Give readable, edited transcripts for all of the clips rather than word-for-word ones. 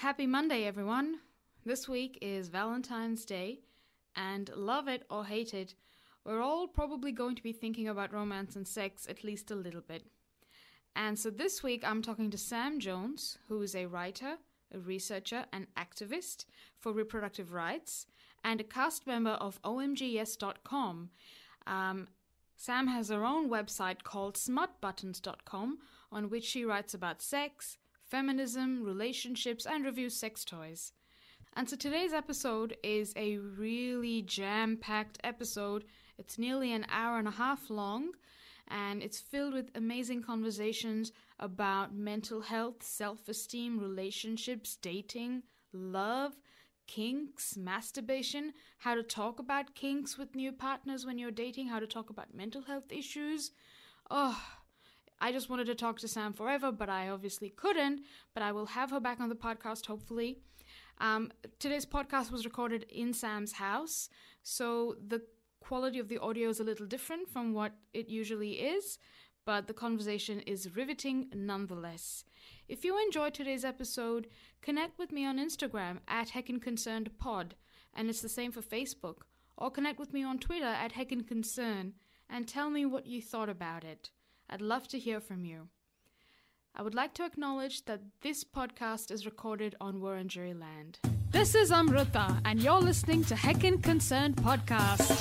Happy Monday, everyone. This week is Valentine's Day, and love it or hate it, we're all probably going to be thinking about romance and sex at least a little bit. And so this week I'm talking to Sam Jones, who is a writer, a researcher, and activist for reproductive rights, and a cast member of OMGyes.com. Sam has her own website called smutbuttons.com, on which she writes about sex, feminism, relationships, and reviews sex toys. And so today's episode is a really jam-packed episode. It's nearly an hour and a half long, and it's filled with amazing conversations about mental health, self-esteem, relationships, dating, love, kinks, masturbation, how to talk about kinks with new partners when you're dating, how to talk about mental health issues. I just wanted to talk to Sam forever, but I obviously couldn't, but I will have her back on the podcast, hopefully. Today's podcast was recorded in Sam's house, so the quality of the audio is a little different from what it usually is, but the conversation is riveting nonetheless. If you enjoyed today's episode, connect with me on Instagram at HeckinConcernedPod, and it's the same for Facebook, or connect with me on Twitter at HeckinConcern, and tell me what you thought about it. I'd love to hear from you. I would like to acknowledge that this podcast is recorded on Wurundjeri land. This is Amrita, and you're listening to Heckin Concerned Podcast.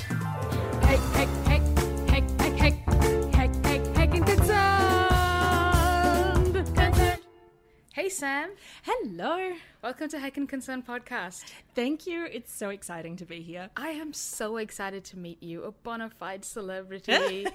Heckin Concerned. Hey Sam. Hello. Welcome to Heckin Concerned Podcast. Thank you. It's so exciting to be here. I am so excited to meet you, a bona fide celebrity.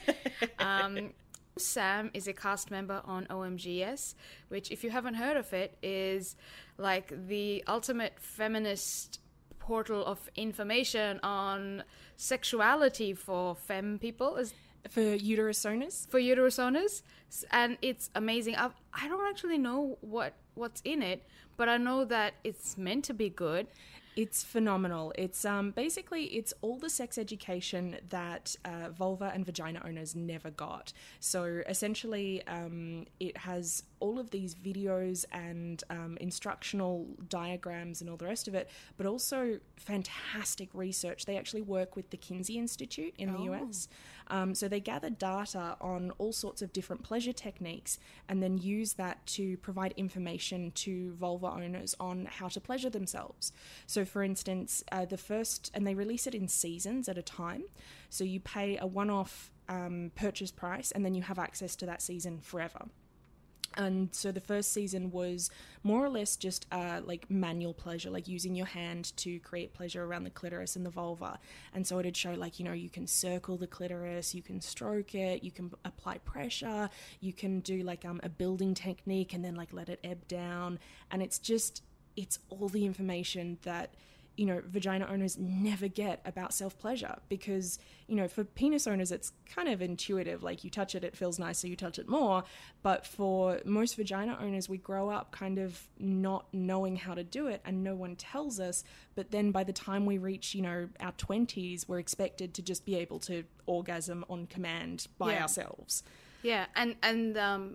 Sam is a cast member on OMGyes, which, if you haven't heard of it, is like the ultimate feminist portal of information on sexuality for femme people. For uterus owners? For uterus owners. And it's amazing. I don't actually know what's in it, but I know that it's meant to be good. It's phenomenal. It's basically it's all the sex education that vulva and vagina owners never got. So essentially, it has all of these videos and instructional diagrams and all the rest of it, but also fantastic research. They actually work with the Kinsey Institute in the US. So they gather data on all sorts of different pleasure techniques and then use that to provide information to vulva owners on how to pleasure themselves. So for instance, and they release it in seasons at a time. So you pay a one-off purchase price and then you have access to that season forever. And so the first season was more or less just like manual pleasure, like using your hand to create pleasure around the clitoris and the vulva. And so it'd show like, you can circle the clitoris, you can stroke it, you can apply pressure, you can do like a building technique and then like let it ebb down. And it's all the information that vagina owners never get about self-pleasure because, for penis owners, it's kind of intuitive. Like you touch it, it feels nice, so you touch it more. But for most vagina owners, we grow up kind of not knowing how to do it and no one tells us. But then by the time we reach, our 20s, we're expected to just be able to orgasm on command by ourselves. Yeah, and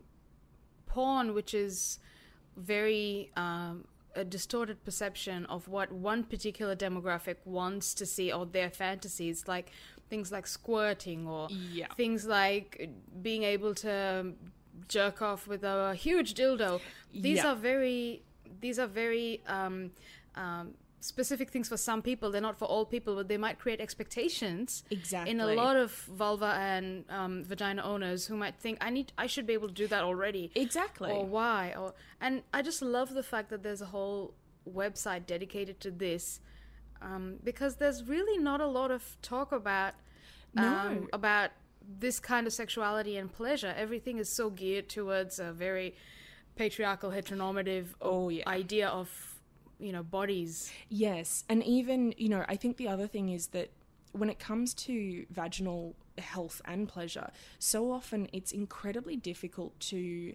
porn, which is very... a distorted perception of what one particular demographic wants to see or their fantasies, like things like squirting or things like being able to jerk off with a huge dildo. These are very specific things for some people. They're not for all people, but they might create expectations in a lot of vulva and vagina owners who might think, I should be able to do that already. Exactly. Or why? And I just love the fact that there's a whole website dedicated to this, because there's really not a lot of talk about this kind of sexuality and pleasure. Everything is so geared towards a very patriarchal, heteronormative idea of bodies. Yes. And even, I think the other thing is that when it comes to vaginal health and pleasure, so often it's incredibly difficult to,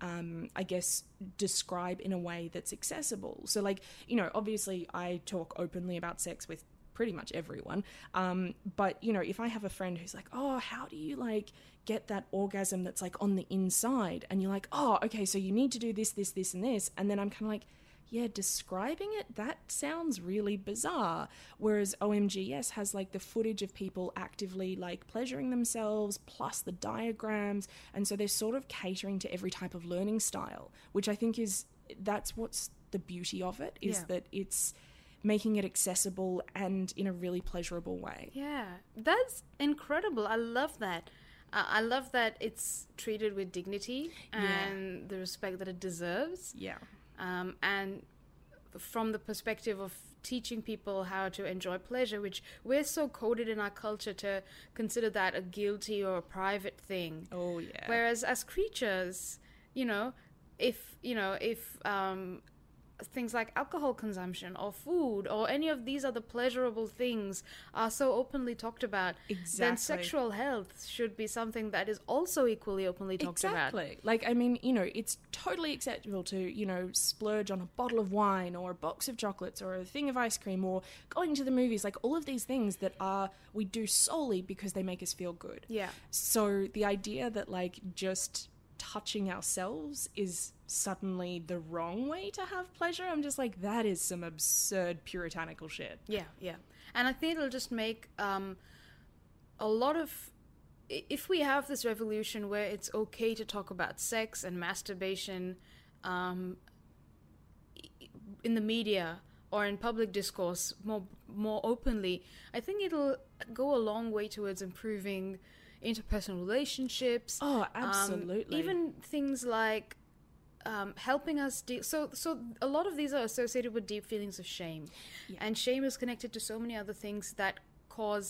describe in a way that's accessible. So like, obviously I talk openly about sex with pretty much everyone. But, if I have a friend who's like, oh, how do you like get that orgasm that's like on the inside? And you're like, oh, okay, so you need to do this, this, this, and this. And then I'm kind of like, yeah, describing it, that sounds really bizarre. Whereas OMGS has like the footage of people actively like pleasuring themselves plus the diagrams. And so they're sort of catering to every type of learning style, which I think that's what's the beauty of it, is that it's making it accessible and in a really pleasurable way. Yeah, that's incredible. I love that. I love that it's treated with dignity and the respect that it deserves. Yeah. And from the perspective of teaching people how to enjoy pleasure, which we're so coded in our culture to consider that a guilty or a private thing. Oh, yeah. Whereas as creatures, if things like alcohol consumption or food or any of these other pleasurable things are so openly talked about, then sexual health should be something that is also equally openly talked about. Exactly. Like, I mean, it's totally acceptable to, splurge on a bottle of wine or a box of chocolates or a thing of ice cream or going to the movies, like all of these things that we do solely because they make us feel good. Yeah. So the idea that like just touching ourselves is suddenly the wrong way to have pleasure, I'm just like, that is some absurd puritanical shit. Yeah. And I think it'll just make a lot of... If we have this revolution where it's okay to talk about sex and masturbation in the media or in public discourse more openly, I think it'll go a long way towards improving interpersonal relationships. Oh, absolutely. Even things like helping us so a lot of these are associated with deep feelings of shame. Yeah. And shame is connected to so many other things that cause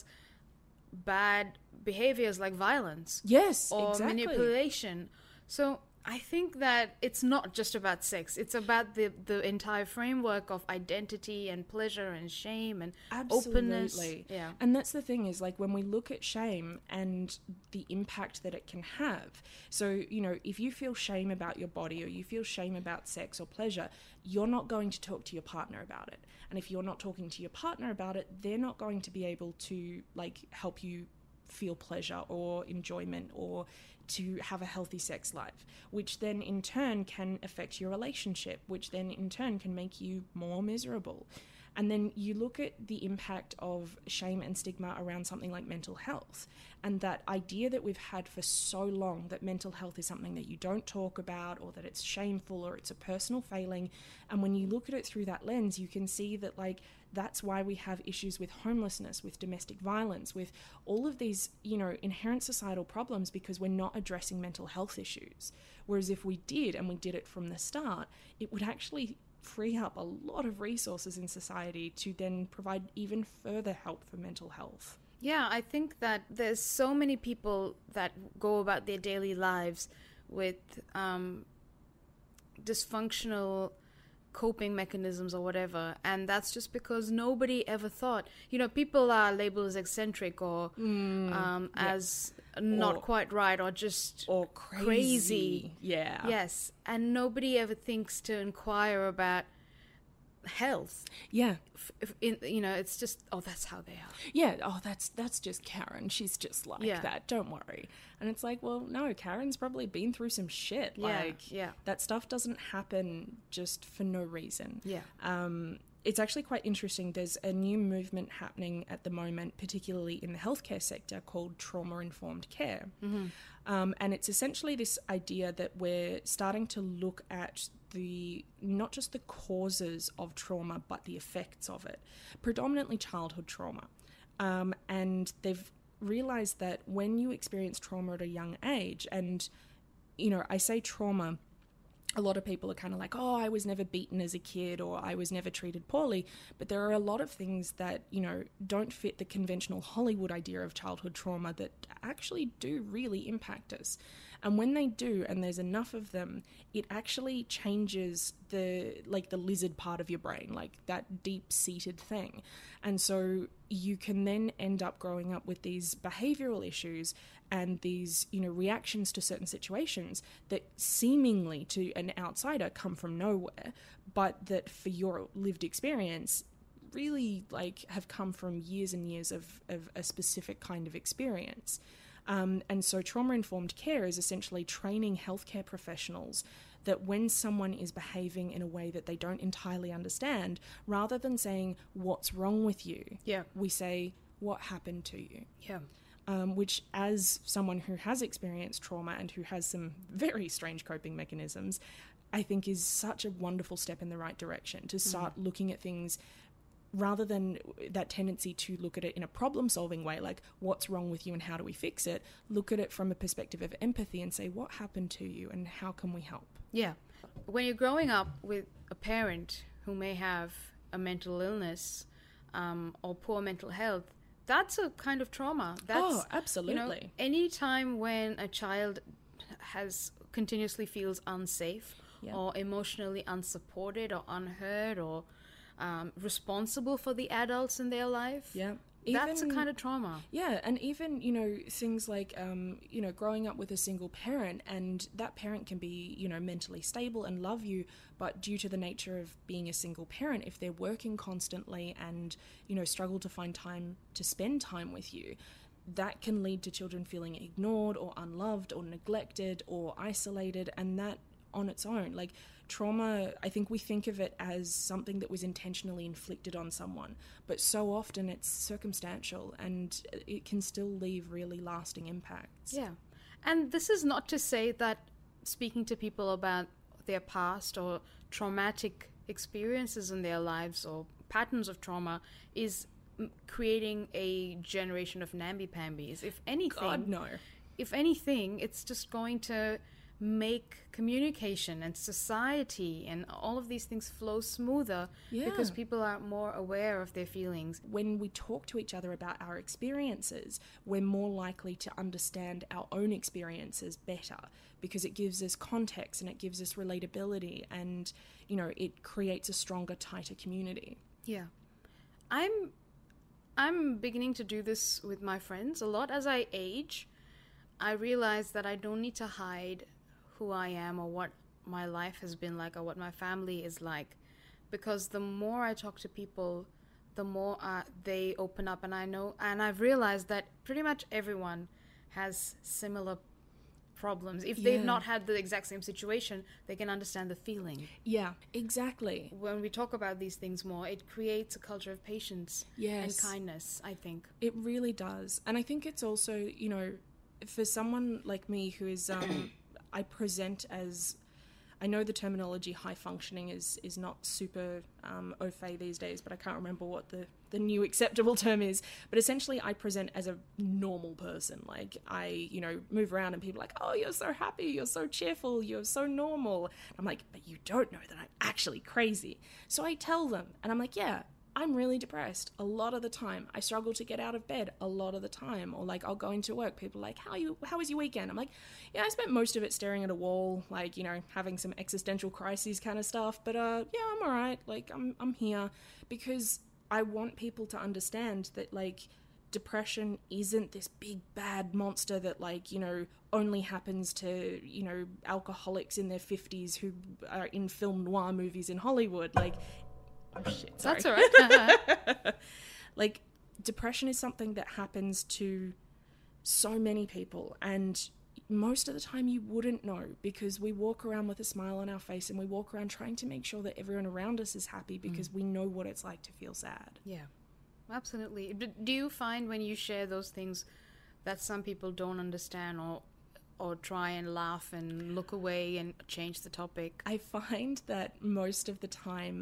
bad behaviors like violence. Yes, or exactly. manipulation. So I think that it's not just about sex. It's about the entire framework of identity and pleasure and shame and openness. Yeah. And that's the thing is, like, when we look at shame and the impact that it can have. So, if you feel shame about your body or you feel shame about sex or pleasure, you're not going to talk to your partner about it. And if you're not talking to your partner about it, they're not going to be able to, like, help you feel pleasure or enjoyment or to have a healthy sex life, which then in turn can affect your relationship, which then in turn can make you more miserable. And then you look at the impact of shame and stigma around something like mental health, and that idea that we've had for so long that mental health is something that you don't talk about or that it's shameful or it's a personal failing. And when you look at it through that lens, you can see that, like, that's why we have issues with homelessness, with domestic violence, with all of these, inherent societal problems, because we're not addressing mental health issues. Whereas if we did, and we did it from the start, it would actually free up a lot of resources in society to then provide even further help for mental health. Yeah, I think that there's so many people that go about their daily lives with dysfunctional coping mechanisms or whatever, and that's just because nobody ever thought, people are labeled as eccentric or as not quite right or just or crazy. Yeah. Yes, and nobody ever thinks to inquire about health. Yeah. It's just, that's how they are. Yeah. Oh, that's just Karen. She's just like that. Don't worry. And it's like, well, no, Karen's probably been through some shit. Yeah. That stuff doesn't happen just for no reason. Yeah. It's actually quite interesting. There's a new movement happening at the moment, particularly in the healthcare sector, called trauma-informed care. Mm-hmm. And it's essentially this idea that we're starting to look at not just the causes of trauma, but the effects of it, predominantly childhood trauma. And they've realized that when you experience trauma at a young age, and, I say trauma, a lot of people are kind of like, oh, I was never beaten as a kid or I was never treated poorly. But there are a lot of things that, don't fit the conventional Hollywood idea of childhood trauma that actually do really impact us. And when they do, and there's enough of them, it actually changes the lizard part of your brain, like that deep-seated thing. And so you can then end up growing up with these behavioral issues and these, reactions to certain situations that seemingly to an outsider come from nowhere, but that for your lived experience really have come from years and years of a specific kind of experience. And so trauma-informed care is essentially training healthcare professionals that when someone is behaving in a way that they don't entirely understand, rather than saying, what's wrong with you? Yeah. We say, what happened to you? Yeah. Which, as someone who has experienced trauma and who has some very strange coping mechanisms, I think is such a wonderful step in the right direction to start looking at things rather than that tendency to look at it in a problem-solving way, like what's wrong with you and how do we fix it, look at it from a perspective of empathy and say, what happened to you and how can we help? Yeah. When you're growing up with a parent who may have a mental illness or poor mental health, that's a kind of trauma. That's, absolutely. Any time when a child continuously feels unsafe or emotionally unsupported or unheard or responsible for the adults in their life, that's a kind of trauma. Yeah, and even, things like, growing up with a single parent, and that parent can be, mentally stable and love you, but due to the nature of being a single parent, if they're working constantly and, struggle to find time to spend time with you, that can lead to children feeling ignored or unloved or neglected or isolated, and that on its own, like, trauma, I think we think of it as something that was intentionally inflicted on someone, but so often it's circumstantial and it can still leave really lasting impacts. Yeah. And this is not to say that speaking to people about their past or traumatic experiences in their lives or patterns of trauma is creating a generation of namby-pambies. If anything, God, no. If anything, it's just going to make communication and society and all of these things flow smoother because people are more aware of their feelings. When we talk to each other about our experiences, we're more likely to understand our own experiences better because it gives us context and it gives us relatability and, it creates a stronger, tighter community. Yeah. I'm beginning to do this with my friends a lot. As I age, I realize that I don't need to hide who I am or what my life has been like or what my family is like, because the more I talk to people, the more they open up, and I've realized that pretty much everyone has similar problems. If they've not had the exact same situation, they can understand the feeling. Yeah, exactly. When we talk about these things more, it creates a culture of patience and kindness, I think. It really does. And I think it's also, for someone like me who is I present as, I know the terminology high functioning is not super au fait these days, but I can't remember what the new acceptable term is. But essentially I present as a normal person. Like I, move around and people are like, oh, you're so happy, you're so cheerful, you're so normal. I'm like, but you don't know that I'm actually crazy. So I tell them and I'm like, yeah, I'm really depressed a lot of the time. I struggle to get out of bed a lot of the time. Or like I'll go into work, people are like, how was your weekend? I'm like, yeah, I spent most of it staring at a wall, like, having some existential crises kind of stuff. But yeah, I'm all right. Like I'm here because I want people to understand that like depression isn't this big bad monster that like, only happens to, alcoholics in their 50s who are in film noir movies in Hollywood. Like, oh shit, sorry. That's all right. Like, depression is something that happens to so many people, and most of the time you wouldn't know because we walk around with a smile on our face and we walk around trying to make sure that everyone around us is happy because we know what it's like to feel sad. Yeah, absolutely. Do you find when you share those things that some people don't understand or try and laugh and look away and change the topic? I find that most of the time,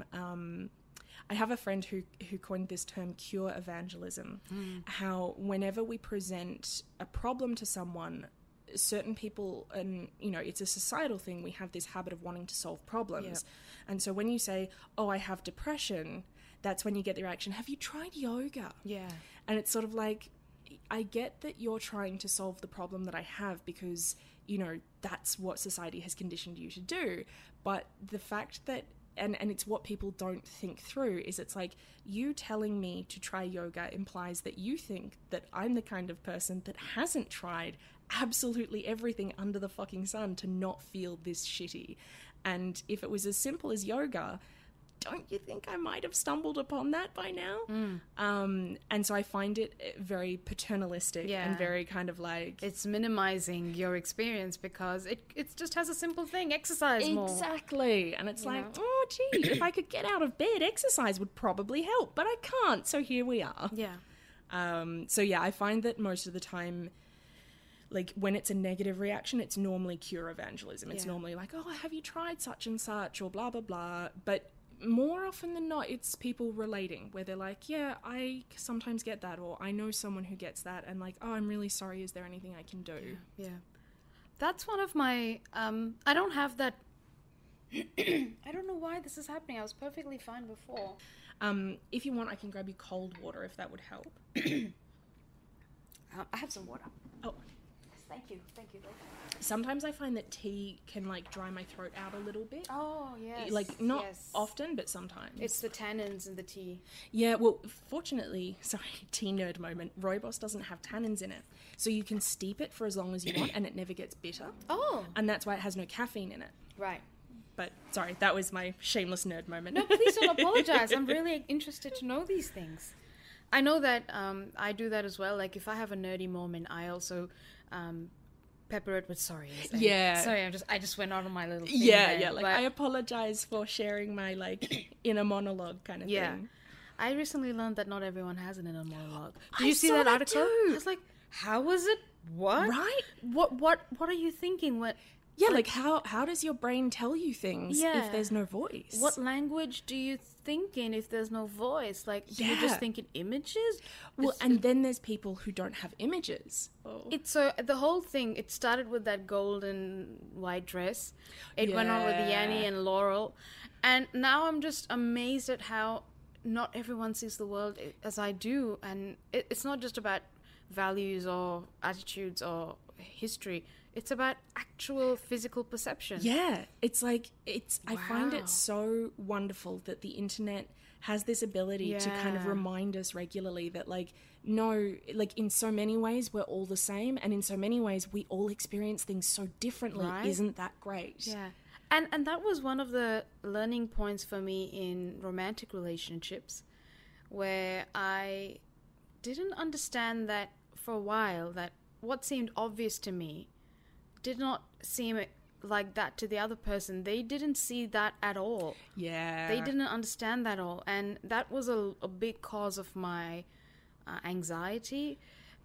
I have a friend who coined this term cure evangelism, how whenever we present a problem to someone, certain people, and it's a societal thing, we have this habit of wanting to solve problems. Yep. And so when you say, oh, I have depression, that's when you get the reaction, have you tried yoga? Yeah. And it's sort of like, I get that you're trying to solve the problem that I have because, that's what society has conditioned you to do. But the fact that, and it's what people don't think through, is it's like you telling me to try yoga implies that you think that I'm the kind of person that hasn't tried absolutely everything under the fucking sun to not feel this shitty. And if it was as simple as yoga, don't you think I might have stumbled upon that by now? And so I find it very paternalistic and very kind of like... It's minimizing your experience because it just has a simple thing, exercise more. Exactly. And it's like, oh, gee, if I could get out of bed, exercise would probably help, but I can't, so here we are. Yeah. So yeah, I find that most of the time, like when it's a negative reaction, it's normally cure evangelism. It's normally like, oh, have you tried such and such or blah, blah, blah. But more often than not, it's people relating where they're like, yeah, I sometimes get that, or I know someone who gets that, and like, oh, I'm really sorry. Is there anything I can do? Yeah. That's one of my, I don't have that, I don't know why this is happening. I was perfectly fine before. If you want, I can grab you cold water if that would help. I have some water. Oh. Thank you. Sometimes I find that tea can like dry my throat out a little bit. Oh, yes. Like not often, but sometimes. It's the tannins in the tea. Yeah, well, fortunately, sorry, tea nerd moment, Rooibos doesn't have tannins in it. So you can steep it for as long as you want and it never gets bitter. Oh. And that's why it has no caffeine in it. Right. But sorry, that was my shameless nerd moment. No, please don't apologize. I'm really interested to know these things. I know that I do that as well. Like if I have a nerdy moment, I also pepper it with sorry. Yeah. Sorry, I just went out on my little thing Yeah, there, like I apologize for sharing my like inner monologue kind of thing. I recently learned that not everyone has an inner monologue. Did I you see saw that that article? too. I was like, how was it? What? Right? What are you thinking? What? Yeah, like how does your brain tell you things if there's no voice? What language do you think in if there's no voice? Like, do you just think in images? Well, and then there's people who don't have images. It's so the whole thing. It started with that golden white dress. It went on with Yanni and Laurel, and now I'm just amazed at how not everyone sees the world as I do. And it's not just about values or attitudes or history. It's about actual physical perception. Yeah, it's like I find it so wonderful that the internet has this ability to kind of remind us regularly that like no, like in so many ways we're all the same, and in so many ways we all experience things so differently. Right? Isn't that great? Yeah. And that was one of the learning points for me in romantic relationships, where I didn't understand that for a while, that what seemed obvious to me did not seem like that to the other person. They didn't see that at all. Yeah. They didn't understand that at all. And that was a big cause of my anxiety.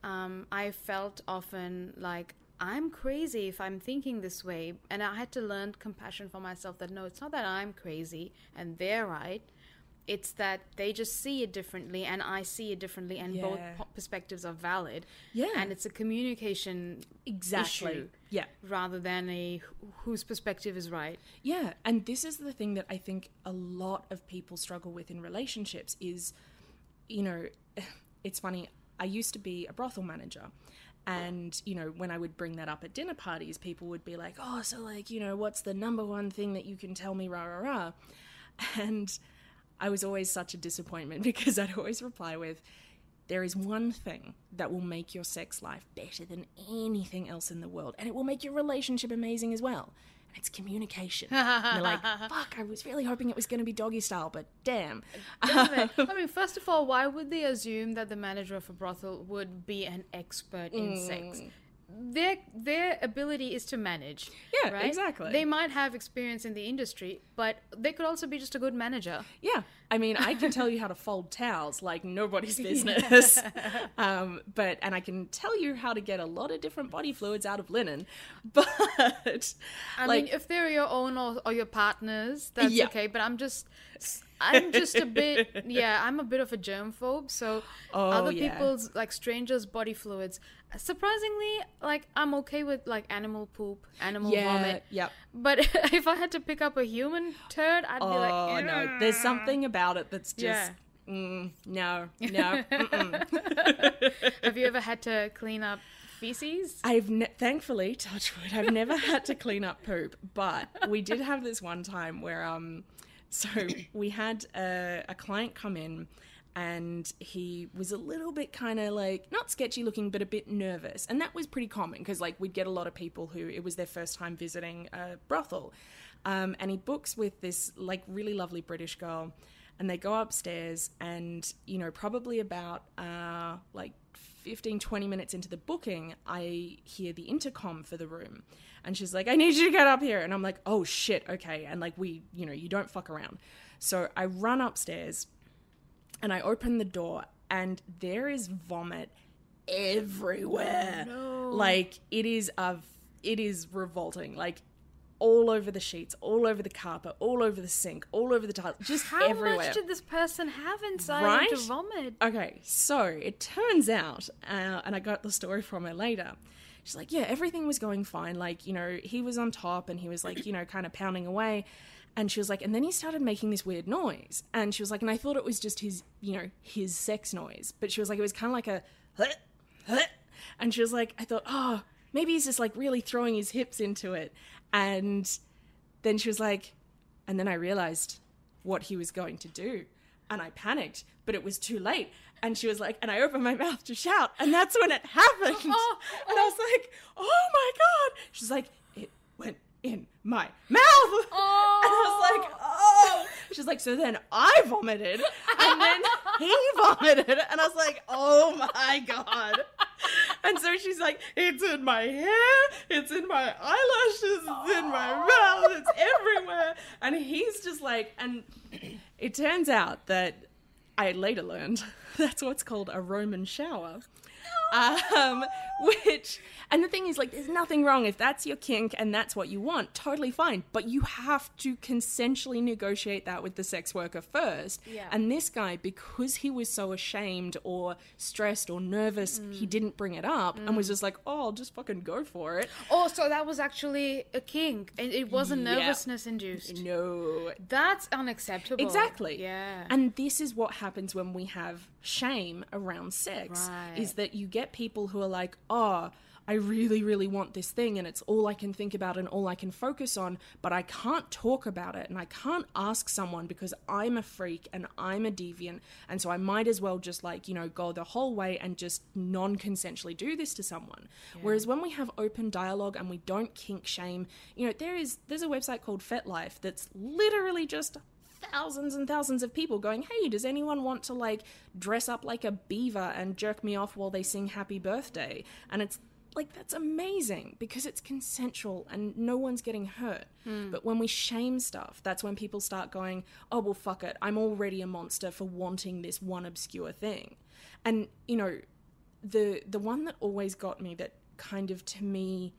I felt often like I'm crazy if I'm thinking this way. And I had to learn compassion for myself that no, it's not that I'm crazy and they're right. It's that they just see it differently and I see it differently, and both perspectives are valid. Yeah. And it's a communication issue. Yeah. Rather than a whose perspective is right. Yeah. And this is the thing that I think a lot of people struggle with in relationships is, you know, it's funny. I used to be a brothel manager. And, you know, when I would bring that up at dinner parties, people would be like, oh, so like, you know, what's the number one thing that you can tell me, rah, rah, rah. And I was always such a disappointment because I'd always reply with, there is one thing that will make your sex life better than anything else in the world, and it will make your relationship amazing as well. And it's communication. And you're like, fuck, I was really hoping it was going to be doggy style, but damn. I mean, first of all, why would they assume that the manager of a brothel would be an expert in sex? Their ability is to manage. Yeah, right? Exactly. They might have experience in the industry, but they could also be just a good manager. Yeah. I mean, I can tell you how to fold towels like nobody's business. And I can tell you how to get a lot of different body fluids out of linen. But I mean, if they're your own or your partners, that's okay. But I'm just a bit, I'm a bit of a germphobe. So other people's, like strangers' body fluids, surprisingly, like I'm okay with like animal poop, animal vomit. Yep. But if I had to pick up a human turd, I'd be like, oh no, there's something about it that's just no. Have you ever had to clean up feces? Thankfully, touch wood, I've never had to clean up poop, but we did have this one time where so we had a client come in, and he was a little bit kind of like, not sketchy looking, but a bit nervous. And that was pretty common because like we'd get a lot of people who it was their first time visiting a brothel. And he books with this like really lovely British girl, and they go upstairs, and, you know, probably about like 15, 20 minutes into the booking, I hear the intercom for the room. And she's like, I need you to get up here. And I'm like, oh shit, okay. And like, you know, you don't fuck around. So I run upstairs and I open the door, and there is vomit everywhere. Oh, no. Like, it is revolting. Like, all over the sheets, all over the carpet, all over the sink, all over the tiles, just everywhere. How much did this person have inside Right? to vomit? Okay, so it turns out, and I got the story from her later, she's like, yeah, everything was going fine. Like, you know, he was on top and he was like, you know, kind of pounding away. And she was like, and then he started making this weird noise. And she was like, and I thought it was just his, you know, his sex noise. But she was like, it was kind of like a, and she was like, I thought, oh, maybe he's just like really throwing his hips into it. And then she was like, and then I realized what he was going to do. And I panicked, but it was too late. And she was like, and I opened my mouth to shout. And that's when it happened. And I was like, oh my God. She's like, it went in my mouth. Oh. And I was like, oh. She's like, so then I vomited. And then he vomited. And I was like, oh my God. And so she's like, it's in my hair, it's in my eyelashes, it's in my mouth, it's everywhere. And he's just like, and it turns out that I later learned that's what's called a Roman shower. Which, and the thing is, like, there's nothing wrong if that's your kink and that's what you want, totally fine. But you have to consensually negotiate that with the sex worker first. Yeah. And this guy, because he was so ashamed or stressed or nervous, he didn't bring it up and was just like, oh, I'll just fucking go for it. Oh, so that was actually a kink, and it wasn't Yeah. nervousness induced. No. That's unacceptable. Exactly. Yeah. And this is what happens when we have shame around sex, Right. is that you get people who are like, oh, I really, really want this thing and it's all I can think about and all I can focus on, but I can't talk about it and I can't ask someone because I'm a freak and I'm a deviant, and so I might as well just, like, you know, go the whole way and just non-consensually do this to someone. Yeah. Whereas when we have open dialogue and we don't kink shame, you know, there's a website called FetLife that's literally just thousands and thousands of people going, hey, does anyone want to, like, dress up like a beaver and jerk me off while they sing happy birthday? And it's like, that's amazing because it's consensual and no one's getting hurt. But when we shame stuff, that's when people start going, oh, well, fuck it, I'm already a monster for wanting this one obscure thing. And, you know, the one that always got me, that kind of, to me,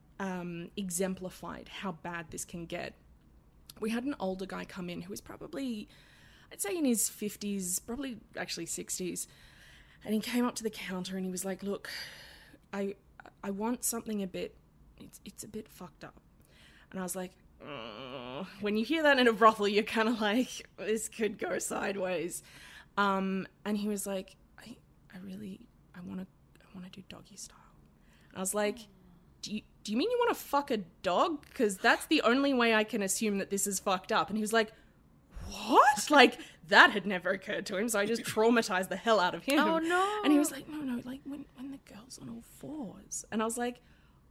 exemplified how bad this can get, we had an older guy come in who was probably, I'd say in his 50s, probably actually 60s. And he came up to the counter and he was like, look, I want something a bit, it's a bit fucked up. And I was like, oh. When you hear that in a brothel, you're kind of like, this could go sideways. And he was like, I want to do doggy style. And I was like, do you mean you want to fuck a dog? Because that's the only way I can assume that this is fucked up. And he was like, what? Like, that had never occurred to him, so I just traumatized the hell out of him. Oh, no. And he was like, no, like, when the girl's on all fours. And I was like,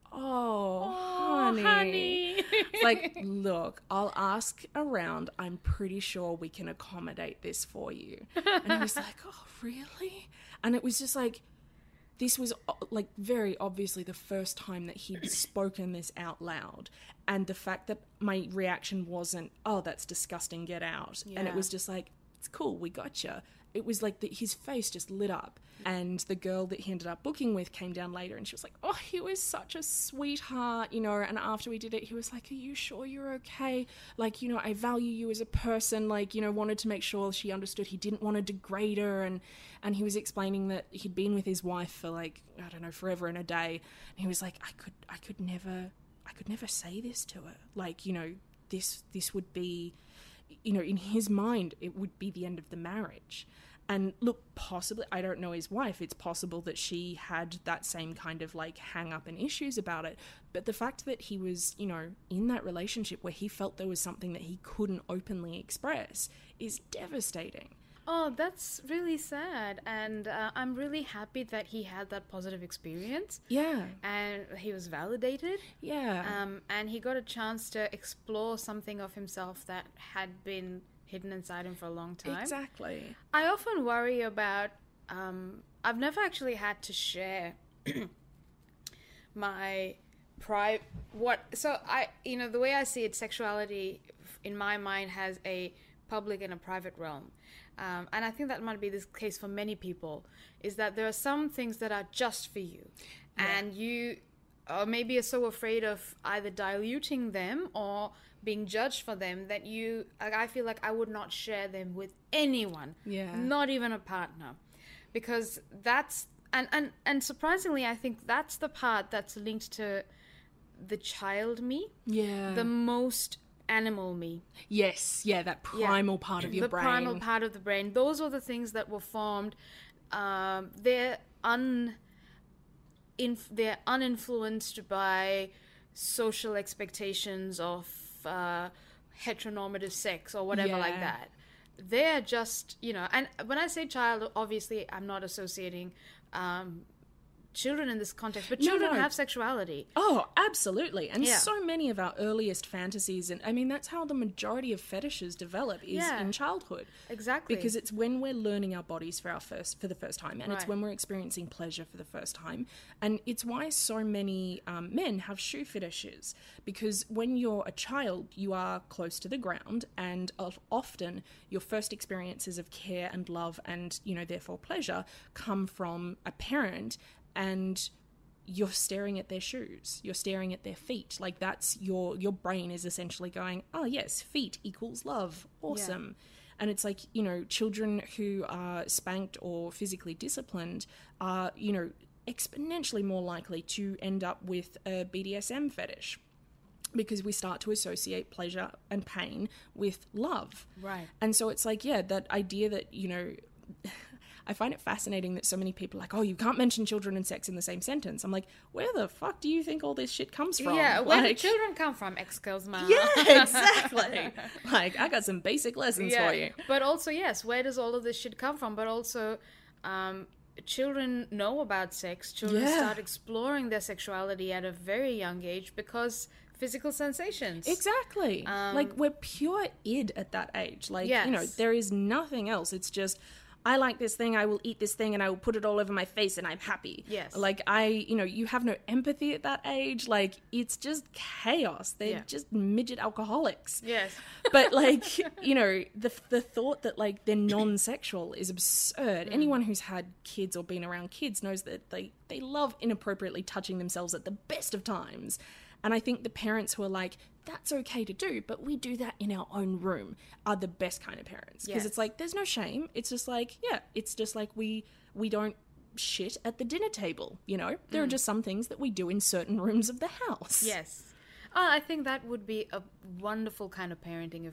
oh, honey. It's like, look, I'll ask around. I'm pretty sure we can accommodate this for you. And he was like, oh, really? And it was just like, this was, like, very obviously the first time that he'd spoken this out loud. And the fact that my reaction wasn't, oh, that's disgusting, get out. Yeah. And it was just like, it's cool, we gotcha. It was like his face just lit up. And the girl that he ended up booking with came down later and she was like, oh, he was such a sweetheart, you know. And after we did it, he was like, are you sure you're okay? Like, you know, I value you as a person. Like, you know, wanted to make sure she understood he didn't want to degrade her. And he was explaining that he'd been with his wife for, like, I don't know, forever and a day. And he was like, I could never say this to her. Like, you know, this would be, you know, in his mind, it would be the end of the marriage. And look, possibly, I don't know his wife, it's possible that she had that same kind of, like, hang up and issues about it. But the fact that he was, you know, in that relationship where he felt there was something that he couldn't openly express is devastating. Oh, that's really sad. And I'm really happy that he had that positive experience. Yeah. And he was validated. Yeah. And he got a chance to explore something of himself that had been hidden inside him for a long time. Exactly. I often worry about, I've never actually had to share my the way I see it, sexuality in my mind has a public and a private realm. And I think that might be the case for many people, is that there are some things that are just for you. Yeah. And you maybe are so afraid of either diluting them or being judged for them that I feel like I would not share them with anyone. Yeah. Not even a partner. Because that's, and surprisingly, I think that's the part that's linked to the child me. Yeah. The most animal me. Yes, yeah, that primal part of your brain. The primal part of the brain. Those are the things that were formed. They're uninfluenced by social expectations of heteronormative sex or whatever like that. They're just, and when I say child, obviously I'm not associating children in this context, but children have sexuality. Oh, absolutely. And so many of our earliest fantasies, and I mean, that's how the majority of fetishes develop, is in childhood. Exactly. Because it's when we're learning our bodies for the first time, and it's when we're experiencing pleasure for the first time. And it's why so many men have shoe fetishes, because when you're a child, you are close to the ground, and often your first experiences of care and love and, therefore pleasure come from a parent, and you're staring at their shoes, you're staring at their feet. Like, that's your brain is essentially going, oh yes, feet equals love. Awesome. Yeah. And it's like, children who are spanked or physically disciplined are, exponentially more likely to end up with a BDSM fetish, because we start to associate pleasure and pain with love. Right. And so it's like, that idea that, I find it fascinating that so many people are like, oh, you can't mention children and sex in the same sentence. I'm like, where the fuck do you think all this shit comes from? Yeah, where do children come from? Excuse-moi. Yeah, exactly. Like, I got some basic lessons for you. But also, yes, where does all of this shit come from? But also, children know about sex. Children start exploring their sexuality at a very young age because physical sensations. Exactly. Like, we're pure id at that age. Like, there is nothing else. It's just, I like this thing, I will eat this thing, and I will put it all over my face, and I'm happy. Yes. Like, you have no empathy at that age. Like, it's just chaos. They're just midget alcoholics. Yes. But, like, the thought that, like, they're non-sexual is absurd. Anyone who's had kids or been around kids knows that they love inappropriately touching themselves at the best of times. And I think the parents who are like, that's okay to do, but we do that in our own room, are the best kind of parents. Because it's like, there's no shame. It's just like, it's just like we don't shit at the dinner table, There are just some things that we do in certain rooms of the house. Yes. I think that would be a wonderful kind of parenting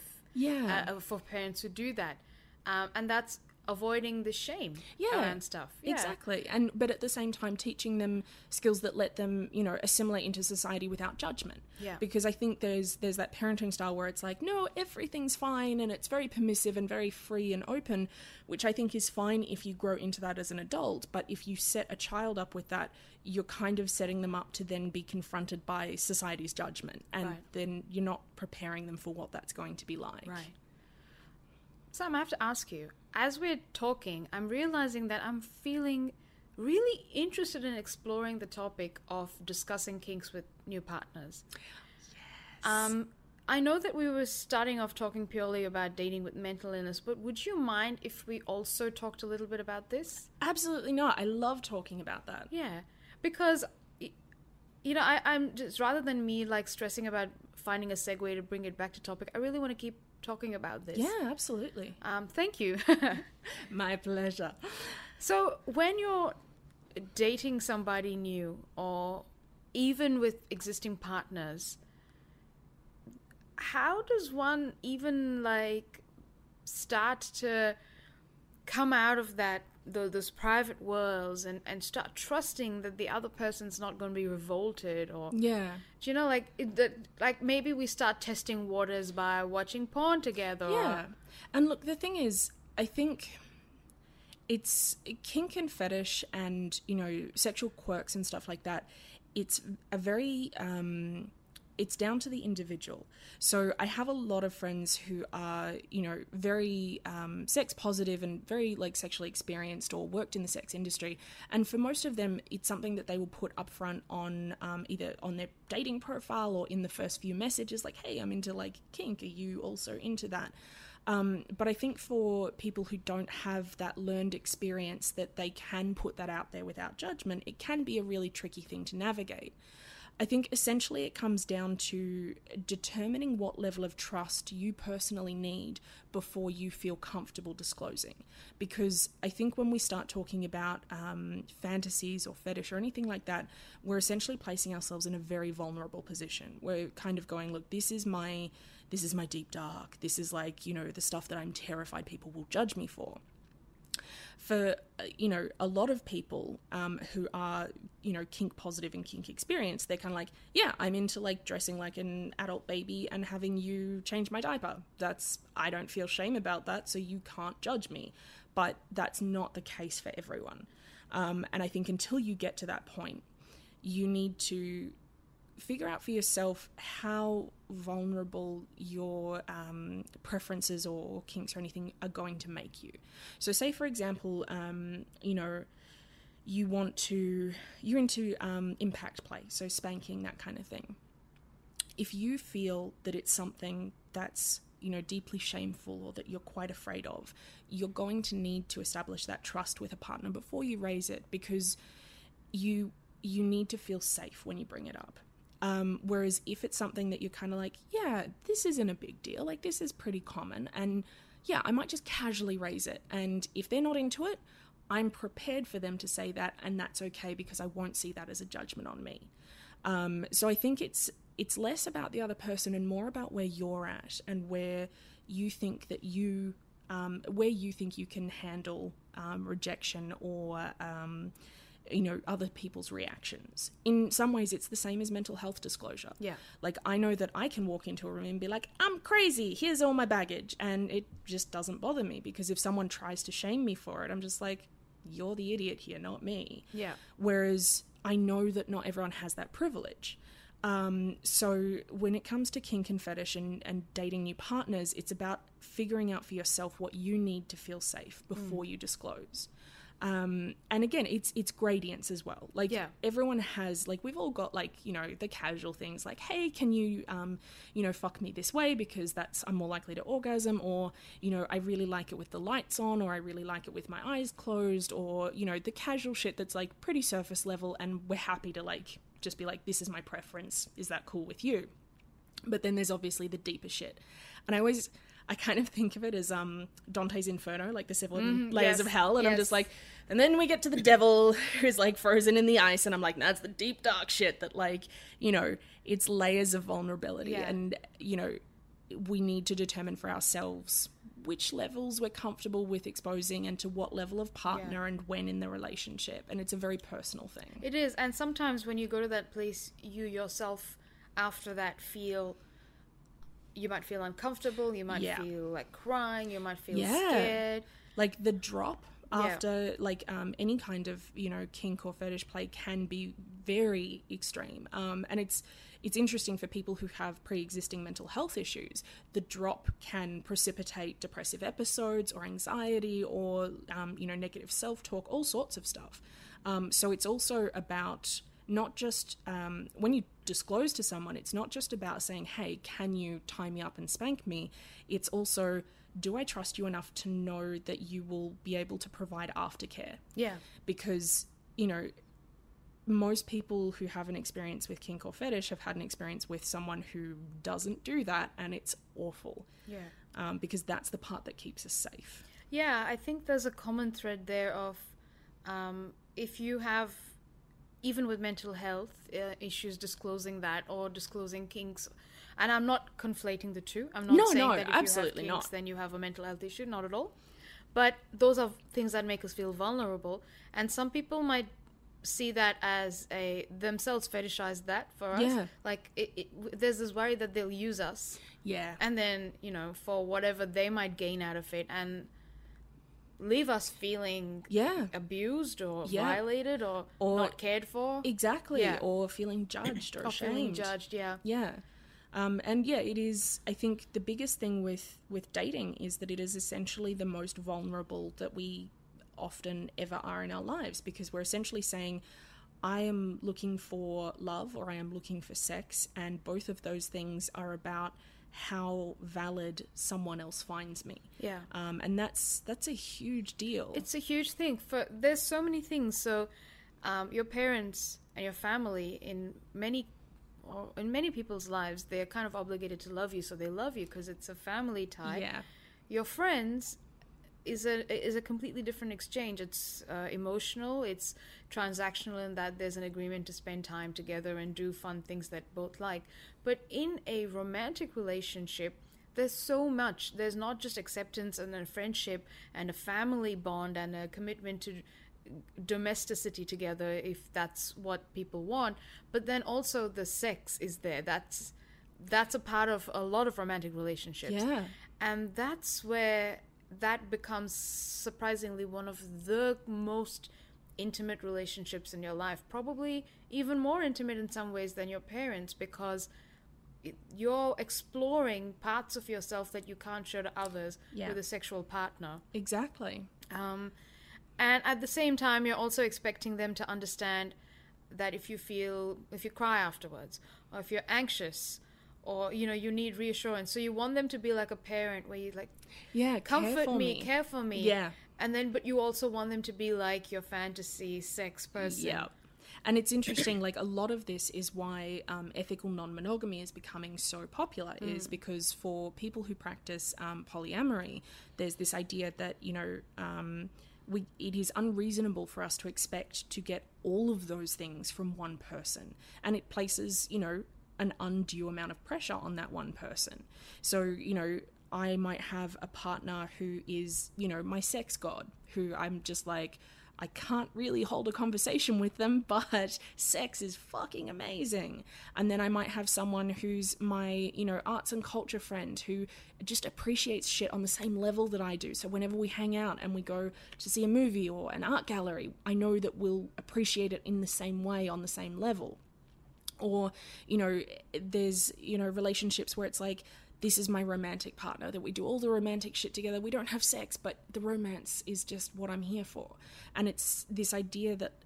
if for parents who do that. And that's avoiding the shame and stuff. Yeah. Exactly. But at the same time, teaching them skills that let them, assimilate into society without judgment. Yeah. Because I think there's that parenting style where it's like, no, everything's fine, and it's very permissive and very free and open, which I think is fine if you grow into that as an adult. But if you set a child up with that, you're kind of setting them up to then be confronted by society's judgment. And then you're not preparing them for what that's going to be like. Right. Sam, I have to ask you, as we're talking, I'm realizing that I'm feeling really interested in exploring the topic of discussing kinks with new partners. Yes. I know that we were starting off talking purely about dating with mental illness, but would you mind if we also talked a little bit about this? Absolutely not. I love talking about that. Yeah, because, I'm just, rather than me like stressing about finding a segue to bring it back to topic, I really want to keep talking about this. Yeah, absolutely. Thank you. My pleasure. So when you're dating somebody new, or even with existing partners, how does one even like start to come out of those private worlds and start trusting that the other person's not going to be revolted? Or do you know, like maybe we start testing waters by watching porn together. And look, the thing is, I think it's kink and fetish and, you know, sexual quirks and stuff like that. It's a very, it's down to the individual. So I have a lot of friends who are, you know, very sex positive and very like sexually experienced or worked in the sex industry. And for most of them, it's something that they will put up front on either on their dating profile or in the first few messages, like, hey, I'm into like kink. Are you also into that? But I think for people who don't have that learned experience that they can put that out there without judgment, it can be a really tricky thing to navigate. I think essentially it comes down to determining what level of trust you personally need before you feel comfortable disclosing. Because I think when we start talking about fantasies or fetish or anything like that, we're essentially placing ourselves in a very vulnerable position. We're kind of going, look, this is my deep dark. This is like, you know, the stuff that I'm terrified people will judge me for. For, you know, a lot of people who are, you know, kink positive and kink experienced, they're kind of like, yeah, I'm into like dressing like an adult baby and having you change my diaper. I don't feel shame about that, so you can't judge me. But that's not the case for everyone. And I think until you get to that point, you need to figure out for yourself how vulnerable your preferences or kinks or anything are going to make you. So say, for example, you know, you're into impact play, so spanking, that kind of thing. If you feel that it's something that's, you know, deeply shameful or that you're quite afraid of, you're going to need to establish that trust with a partner before you raise it, because you need to feel safe when you bring it up. Whereas if it's something that you're kind of like, yeah, this isn't a big deal, like this is pretty common, and yeah, I might just casually raise it. And if they're not into it, I'm prepared for them to say that, and that's okay, because I won't see that as a judgment on me. So I think it's less about the other person and more about where you're at and where you think that you can handle rejection or you know, other people's reactions. In some ways, it's the same as mental health disclosure. Yeah. Like, I know that I can walk into a room and be like, I'm crazy, here's all my baggage, and it just doesn't bother me, because if someone tries to shame me for it, I'm just like, you're the idiot here, not me. Yeah. Whereas I know that not everyone has that privilege. So when it comes to kink and fetish and dating new partners, it's about figuring out for yourself what you need to feel safe before you disclose. And again, it's gradients as well. Like, yeah, everyone has, like, we've all got, like, you know, the casual things like, hey, can you, you know, fuck me this way because I'm more likely to orgasm, or, you know, I really like it with the lights on, or I really like it with my eyes closed, or, you know, the casual shit that's like pretty surface level, and we're happy to like just be like, this is my preference. Is that cool with you? But then there's obviously the deeper shit. And I kind of think of it as Dante's Inferno, like the 7 layers of hell. And I'm just like, and then we get to the devil who's like frozen in the ice. And I'm like, that's the deep, dark shit that, like, you know, it's layers of vulnerability. Yeah. And, you know, we need to determine for ourselves which levels we're comfortable with exposing and to what level of partner and when in the relationship. And it's a very personal thing. It is. And sometimes when you go to that place, you yourself after that you might feel uncomfortable, you might feel like crying, you might feel scared. Like the drop after like any kind of, you know, kink or fetish play can be very extreme. And it's interesting for people who have pre-existing mental health issues. The drop can precipitate depressive episodes or anxiety or, you know, negative self-talk, all sorts of stuff. So it's also about not just when you disclose to someone, it's not just about saying, hey, can you tie me up and spank me? It's also, do I trust you enough to know that you will be able to provide aftercare? Yeah. Because, you know, most people who have an experience with kink or fetish have had an experience with someone who doesn't do that, and it's awful. Yeah. Because that's the part that keeps us safe. Yeah, I think there's a common thread there of if you have, even with mental health issues, disclosing that or disclosing kinks. And I'm not conflating the two. I'm not saying that if absolutely you have kinks, not. then you have a mental health issue. Not at all. But those are things that make us feel vulnerable. And some people might see that as themselves fetishize that for us. Yeah. Like, there's this worry that they'll use us. Yeah. And then, you know, for whatever they might gain out of it. And leave us feeling Yeah. abused or Yeah. violated or not cared for. Exactly. Yeah. Or feeling judged or Or ashamed. feeling judged, yeah. Yeah. And yeah, it is, I think the biggest thing with dating is that it is essentially the most vulnerable that we often ever are in our lives, because we're essentially saying, I am looking for love or I am looking for sex, and both of those things are about how valid someone else finds me. Yeah. And that's a huge deal. It's a huge thing. There's so many things. So your parents and your family in many people's lives, they're kind of obligated to love you, so they love you because it's a family tie. Yeah. Your friends is a completely different exchange. It's emotional, it's transactional in that there's an agreement to spend time together and do fun things that both like. But in a romantic relationship, there's so much. There's not just acceptance and a friendship and a family bond and a commitment to domesticity together, if that's what people want, but then also the sex is there. That's a part of a lot of romantic relationships. Yeah. And that's where that becomes surprisingly one of the most intimate relationships in your life, probably even more intimate in some ways than your parents, because you're exploring parts of yourself that you can't show to others with a sexual partner. Exactly. And at the same time, you're also expecting them to understand that if you cry afterwards, or if you're anxious, or you need reassurance, so you want them to be like a parent where you like, comfort me, care for me, and then but you also want them to be like your fantasy sex person. Yeah. And it's interesting, like a lot of this is why ethical non-monogamy is becoming so popular, is because for people who practice polyamory, there's this idea that it is unreasonable for us to expect to get all of those things from one person, and it places an undue amount of pressure on that one person. So I might have a partner who is my sex god, who I'm just like, I can't really hold a conversation with them, but sex is fucking amazing. And then I might have someone who's my, arts and culture friend who just appreciates shit on the same level that I do. So whenever we hang out and we go to see a movie or an art gallery, I know that we'll appreciate it in the same way, on the same level. Or, there's, relationships where it's like, this is my romantic partner, that we do all the romantic shit together. We don't have sex, but the romance is just what I'm here for. And it's this idea that,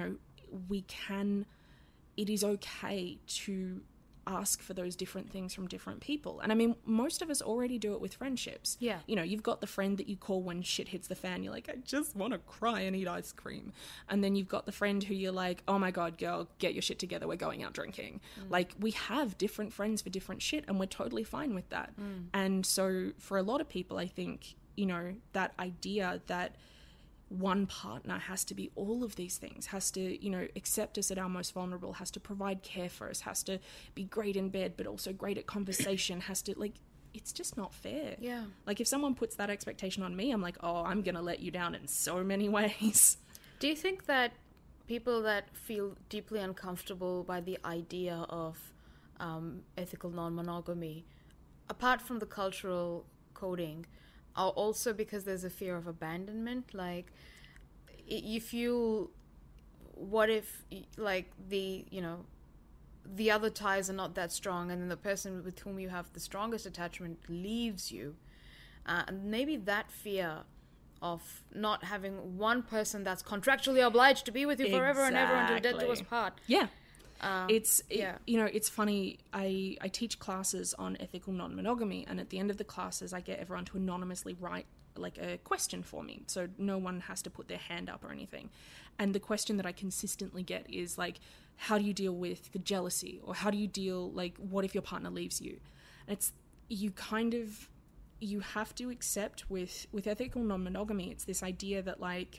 it is okay to ask for those different things from different people. And I mean, most of us already do it with friendships. Yeah. You've got the friend that you call when shit hits the fan. You're like, I just want to cry and eat ice cream. And then you've got the friend who you're like, oh my God, girl, get your shit together. We're going out drinking. Like, we have different friends for different shit, and we're totally fine with that. And so for a lot of people, I think, that idea that one partner has to be all of these things, has to, accept us at our most vulnerable, has to provide care for us, has to be great in bed, but also great at conversation, has to, like, it's just not fair. Yeah. Like, if someone puts that expectation on me, I'm like, oh, I'm going to let you down in so many ways. Do you think that people that feel deeply uncomfortable by the idea of ethical non-monogamy, apart from the cultural coding, are also because there's a fear of abandonment? Like, you feel, what if, like, the other ties are not that strong, and then the person with whom you have the strongest attachment leaves you, and maybe that fear of not having one person that's contractually obliged to be with you forever and ever until death do us part. Yeah. It's funny, I teach classes on ethical non-monogamy, and at the end of the classes I get everyone to anonymously write like a question for me, so no one has to put their hand up or anything. And the question that I consistently get is like, how do you deal with the jealousy, or how do you deal, like, what if your partner leaves you? And it's, you have to accept with ethical non-monogamy, it's this idea that, like,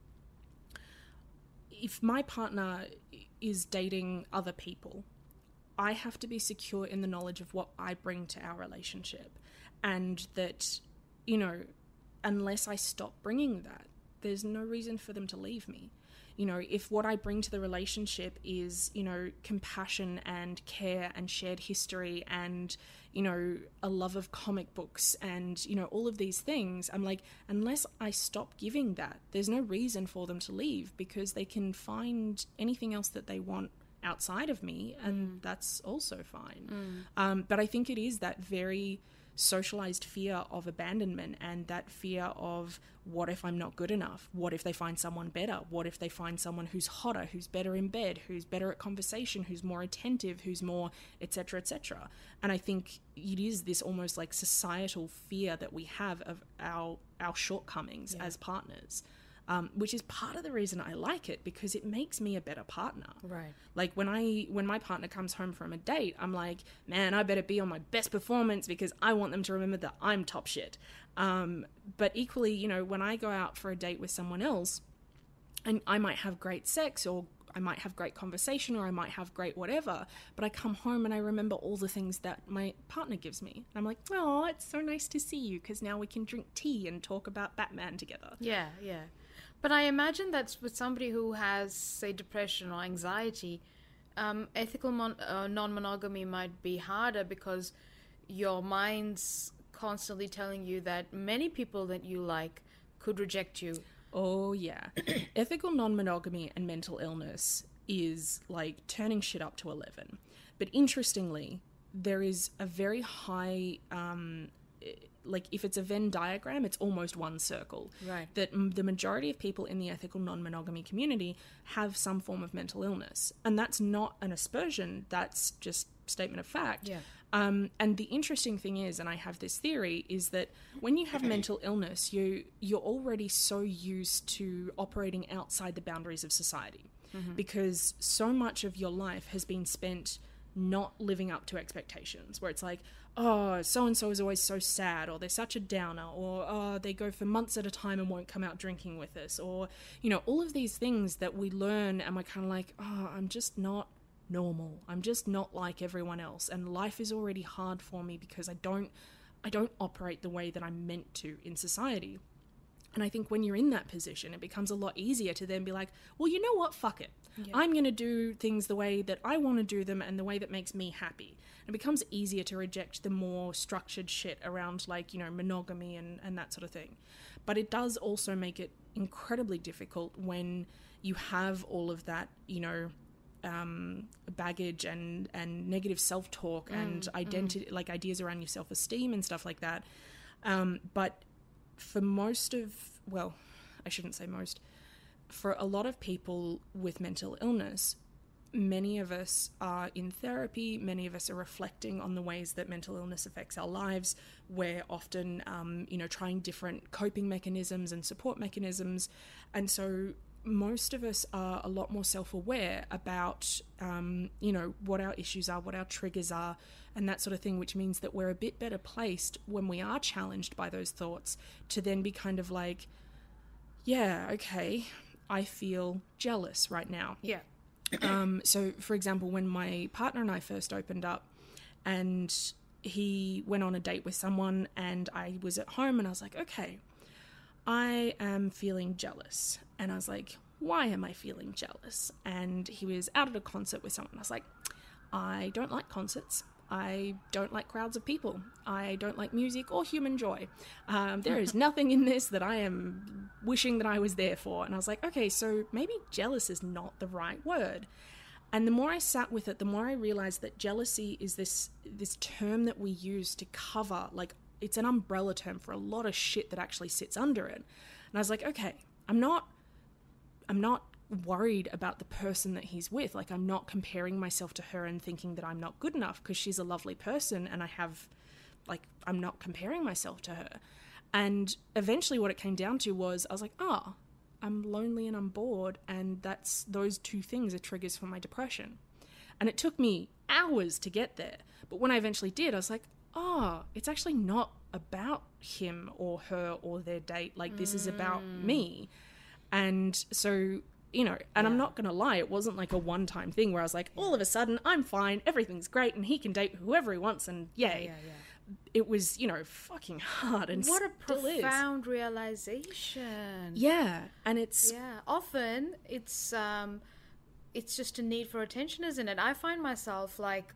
if my partner is dating other people, I have to be secure in the knowledge of what I bring to our relationship, and that, unless I stop bringing that, there's no reason for them to leave me. you know, if what I bring to the relationship is, you know, compassion and care and shared history and, you know, a love of comic books and, you know, all of these things, I'm like, unless I stop giving that, there's no reason for them to leave, because they can find anything else that they want outside of me, and that's also fine. But I think it is that very socialized fear of abandonment, and that fear of, what if I'm not good enough? What if they find someone better? What if they find someone who's hotter, who's better in bed, who's better at conversation, who's more attentive, who's more etc., etc.? And I think it is this almost like societal fear that we have of our shortcomings as partners. Which is part of the reason I like it, because it makes me a better partner. Right. Like when my partner comes home from a date, I'm like, man, I better be on my best performance because I want them to remember that I'm top shit. But equally, you know, when I go out for a date with someone else, and I might have great sex, or I might have great conversation, or I might have great whatever, but I come home and I remember all the things that my partner gives me. And I'm like, oh, it's so nice to see you, because now we can drink tea and talk about Batman together. Yeah, yeah. But I imagine that's with somebody who has, say, depression or anxiety, ethical non-monogamy might be harder, because your mind's constantly telling you that many people that you like could reject you. Oh, yeah. Ethical non-monogamy and mental illness is like turning shit up to 11. But interestingly, there is a very high... like if it's a Venn diagram, it's almost one circle. Right. That the majority of people in the ethical non-monogamy community have some form of mental illness. And that's not an aspersion, that's just statement of fact. Yeah. And the interesting thing is, and I have this theory, is that when you have mental illness, you're already so used to operating outside the boundaries of society. Because so much of your life has been spent not living up to expectations, where it's like, oh, so-and-so is always so sad, or they're such a downer, or oh, they go for months at a time and won't come out drinking with us, or, you know, all of these things that we learn, and we're kind of like, oh, I'm just not normal. I'm just not like everyone else, and life is already hard for me because I don't operate the way that I'm meant to in society. And I think when you're in that position, it becomes a lot easier to then be like, well, you know what? Fuck it. Yeah. I'm going to do things the way that I want to do them and the way that makes me happy. It becomes easier to reject the more structured shit around, like, you know, monogamy and that sort of thing. But it does also make it incredibly difficult when you have all of that, you know, baggage and negative self-talk and identity, like ideas around your self-esteem and stuff like that. But for most of, well, I shouldn't say most, for a lot of people with mental illness, many of us are in therapy, many of us are reflecting on the ways that mental illness affects our lives. We're often, you know, trying different coping mechanisms and support mechanisms. And so most of us are a lot more self-aware about, you know, what our issues are, what our triggers are, and that sort of thing, which means that we're a bit better placed when we are challenged by those thoughts to then be kind of like, yeah, okay, I feel jealous right now. Yeah. So, for example, when my partner and I first opened up and he went on a date with someone and I was at home and I was like, okay, I am feeling jealous. And I was like, why am I feeling jealous? And he was out at a concert with someone. I was like, I don't like concerts. I don't like crowds of people. I don't like music or human joy. There is nothing in this that I am wishing that I was there for. And I was like, okay, so maybe jealous is not the right word. And the more I sat with it, the more I realized that jealousy is this term that we use to cover, like, it's an umbrella term for a lot of shit that actually sits under it. And I was like, okay, I'm not worried about the person that he's with. Like, I'm not comparing myself to her and thinking that I'm not good enough because she's a lovely person and I'm not comparing myself to her. And eventually what it came down to was, I was like, oh, I'm lonely and I'm bored, and those two things are triggers for my depression. And it took me hours to get there. But when I eventually did, I was like, oh, it's actually not about him or her or their date. Like, this is about me. And so, you know, and I'm not going to lie, it wasn't like a one-time thing where I was like, all of a sudden, I'm fine, everything's great, and he can date whoever he wants, and yay. it was, you know, fucking hard. And what a still is. profound realization. Yeah, and it's... Yeah, often it's just a need for attention, isn't it? I find myself like,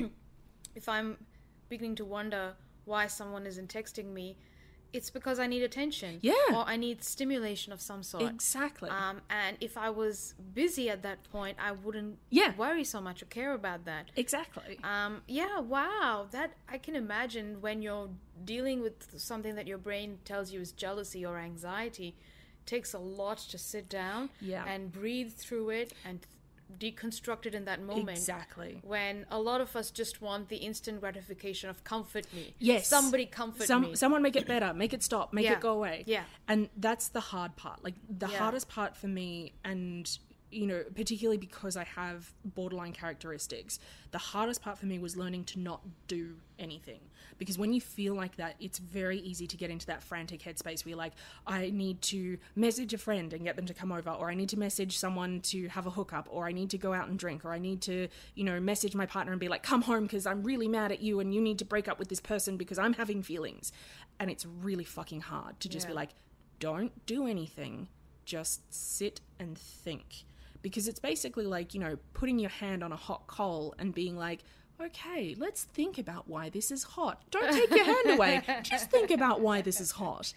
if I'm beginning to wonder why someone isn't texting me, it's because I need attention. Yeah. Or I need stimulation of some sort. Exactly. And if I was busy at that point, I wouldn't worry so much or care about that. Exactly. Yeah, wow. That I can imagine when you're dealing with something that your brain tells you is jealousy or anxiety, it takes a lot to sit down and breathe through it and deconstruct it in that moment. Exactly. When a lot of us just want the instant gratification of comfort me. Yes. Somebody comfort me. Someone make it better, make it stop, make it go away. Yeah. And that's the hard part. Like, the hardest part for me, and, you know, particularly because I have borderline characteristics, the hardest part for me was learning to not do anything. Because when you feel like that, it's very easy to get into that frantic headspace where you're like, I need to message a friend and get them to come over, or I need to message someone to have a hookup, or I need to go out and drink, or I need to, you know, message my partner and be like, come home because I'm really mad at you and you need to break up with this person because I'm having feelings. And it's really fucking hard to just be like, don't do anything, just sit and think. Because it's basically like, you know, putting your hand on a hot coal and being like, okay, let's think about why this is hot. Don't take your hand away. Just think about why this is hot.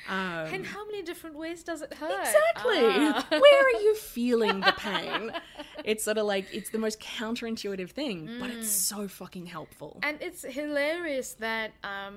And how many different ways does it hurt? Exactly. Where are you feeling the pain? It's sort of like, it's the most counterintuitive thing, but it's so fucking helpful. And it's hilarious that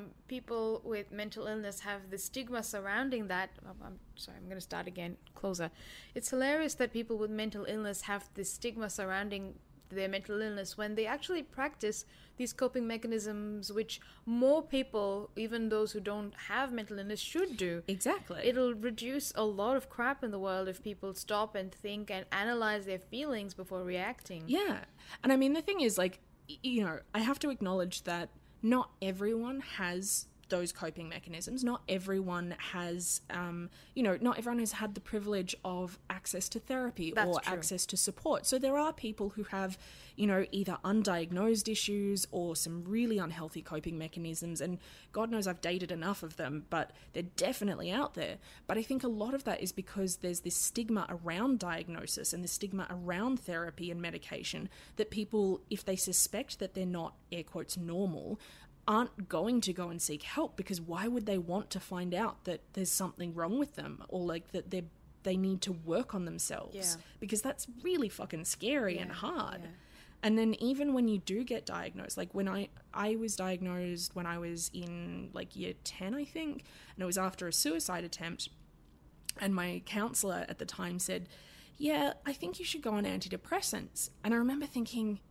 people with mental illness have the stigma surrounding that. I'm sorry, I'm going to start again, closer. It's hilarious that people with mental illness have the stigma surrounding their mental illness when they actually practice these coping mechanisms, which more people, even those who don't have mental illness, should do. Exactly. It'll reduce a lot of crap in the world if people stop and think and analyze their feelings before reacting. Yeah. And I mean, the thing is, like, you know, I have to acknowledge that not everyone has those coping mechanisms. Not everyone has, you know, not everyone has had the privilege of access to therapy or access to support. So there are people who have, you know, either undiagnosed issues or some really unhealthy coping mechanisms. And God knows I've dated enough of them, but they're definitely out there. But I think a lot of that is because there's this stigma around diagnosis and the stigma around therapy and medication that people, if they suspect that they're not, air quotes, normal, aren't going to go and seek help, because why would they want to find out that there's something wrong with them, or like that they need to work on themselves? Because that's really fucking scary and hard. And then even when you do get diagnosed, like when I was diagnosed when I was in like year 10, I think, and it was after a suicide attempt, and my counselor at the time said, yeah, I think you should go on antidepressants. And I remember thinking,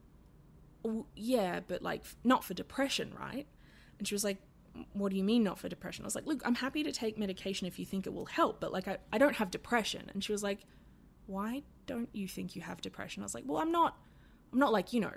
yeah, but like not for depression, right? And she was like, what do you mean not for depression? I was like, look, I'm happy to take medication if you think it will help, but like I don't have depression. And she was like, why don't you think you have depression? I was like, well, I'm not like, you know,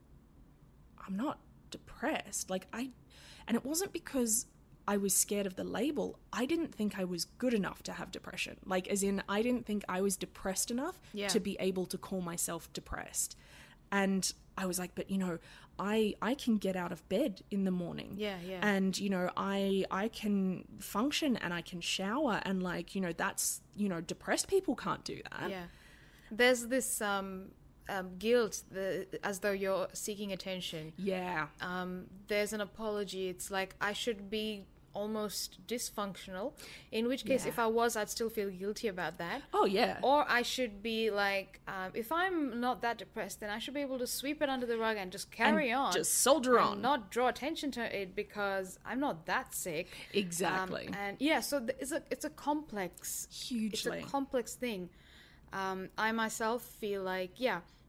I'm not depressed. Like and it wasn't because I was scared of the label. I didn't think I was good enough to have depression. Like, as in, I didn't think I was depressed enough to be able to call myself depressed. And I was like, but, you know, I can get out of bed in the morning. Yeah. And, you know, I can function and I can shower, and like, you know, that's, you know, depressed people can't do that. Yeah. There's this guilt, as though you're seeking attention. Yeah. There's an apology. It's like, I should be almost dysfunctional, in which case if I was, I'd still feel guilty about that. Oh yeah. Or I should be like, if I'm not that depressed, then I should be able to sweep it under the rug and just carry on, just soldier on, not draw attention to it because I'm not that sick. Exactly. And yeah, so it's a complex, hugely, it's a complex thing. I myself feel like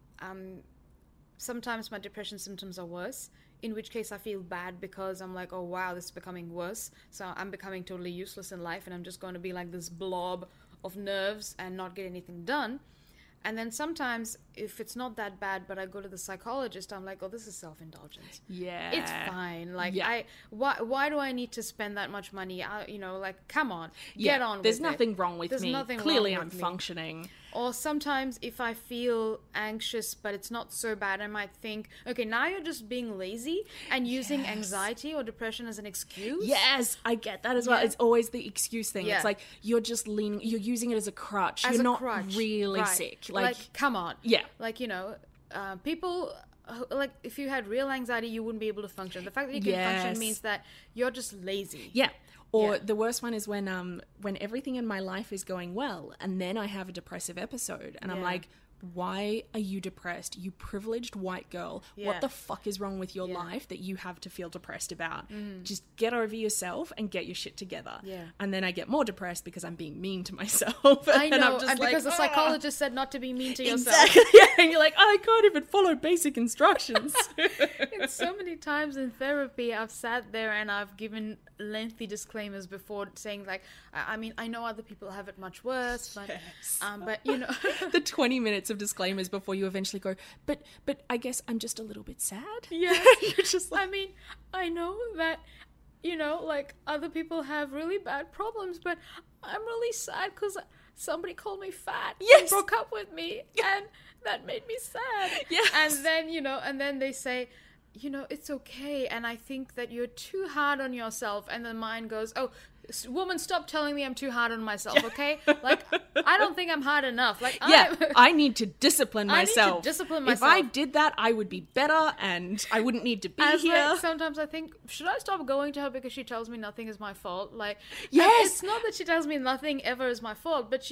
sometimes my depression symptoms are worse, in which case I feel bad because I'm like, oh wow, this is becoming worse. So I'm becoming totally useless in life, and I'm just going to be like this blob of nerves and not get anything done. And then sometimes, if it's not that bad, but I go to the psychologist, I'm like, oh, this is self-indulgence. Yeah. It's fine. Like, Yeah. why do I need to spend that much money? Like, come on, Yeah. get on There's with it. nothing wrong with There's me. nothing Clearly wrong I'm with me. functioning. Or sometimes if I feel anxious, but it's not so bad, I might think, okay, now you're just being lazy and using anxiety or depression as an excuse. Yes, I get that as well. Yeah. It's always the excuse thing. Yeah. It's like you're using it as a crutch. You're not really Right. sick. Like, come on. Yeah. Like, people, like, if you had real anxiety, you wouldn't be able to function. The fact that you can function Yes. means that you're just lazy. Yeah. Or Yeah. the worst one is when everything in my life is going well and then I have a depressive episode and I'm Yeah. like, why are you depressed? You privileged white girl. Yeah. What the fuck is wrong with your life that you have to feel depressed about? Just get over yourself and get your shit together. Yeah. And then I get more depressed because I'm being mean to myself. I And I'm know, just and like, because the "Ah." psychologist said not to be mean to yourself. Exactly. Yeah. And you're like, I can't even follow basic instructions. And so many times in therapy, I've sat there and I've given lengthy disclaimers before saying, like, I mean, I know other people have it much worse, but, Yes. but The 20 minutes of disclaimers before you eventually go, but I guess I'm just a little bit sad. yeah. You're just like, I mean, I know that, like, other people have really bad problems, but I'm really sad because somebody called me fat and Yes. broke up with me, and that made me sad. Yes. And then, and then they say, it's okay, and I think that you're too hard on yourself, and the mind goes, oh, woman, stop telling me I'm too hard on myself, okay? Like, I don't think I'm hard enough. Like, yeah, I need to discipline I need to myself. discipline If I myself. did that, I would be better and I wouldn't need to be As here. like, sometimes I think, should I stop going to her because she tells me nothing is my fault? Like, Yes. and it's not that she tells me nothing ever is my fault, but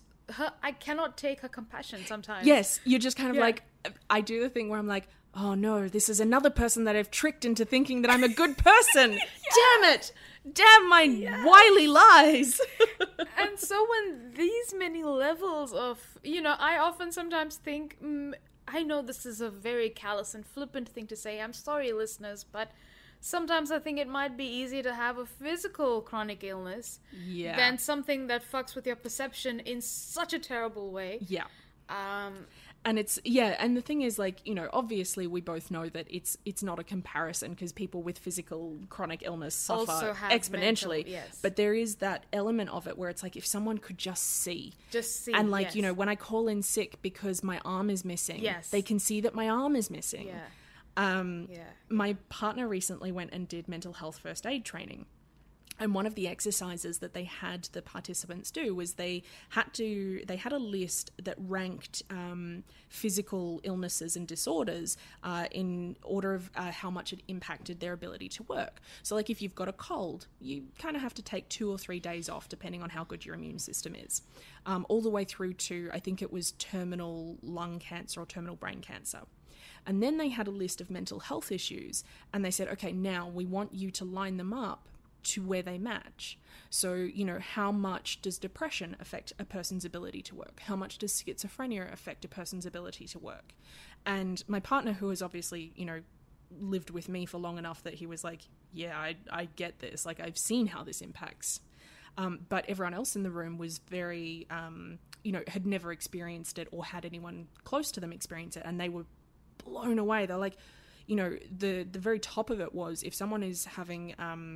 I cannot take her compassion sometimes. Yes, you're just kind of Yeah. like, I do the thing where I'm like, oh no, this is another person that I've tricked into thinking that I'm a good person. Damn it! Damn my wily lies. And so when these many levels of, I often sometimes think, I know this is a very callous and flippant thing to say. I'm sorry, listeners, but sometimes I think it might be easier to have a physical chronic illness Yeah. than something that fucks with your perception in such a terrible way. Yeah. Um, And and the thing is, like, obviously we both know that it's not a comparison because people with physical chronic illness suffer Also have exponentially. mental, yes. But there is that element of it where it's like if someone could just see. And like, yes. when I call in sick because my arm is missing, Yes. they can see that my arm is missing. Yeah. Yeah. My partner recently went and did mental health first aid training. And one of the exercises that they had the participants do was they had a list that ranked physical illnesses and disorders in order of how much it impacted their ability to work. So like if you've got a cold, you kind of have to take 2 or 3 days off depending on how good your immune system is. All the way through to, I think it was terminal lung cancer or terminal brain cancer. And then they had a list of mental health issues and they said, okay, now we want you to line them up to where they match. So, how much does depression affect a person's ability to work? How much does schizophrenia affect a person's ability to work? And my partner, who has obviously, lived with me for long enough that he was like, yeah, I get this. Like, I've seen how this impacts. But everyone else in the room was very, had never experienced it or had anyone close to them experience it. And they were blown away. They're like, the very top of it was if someone is having...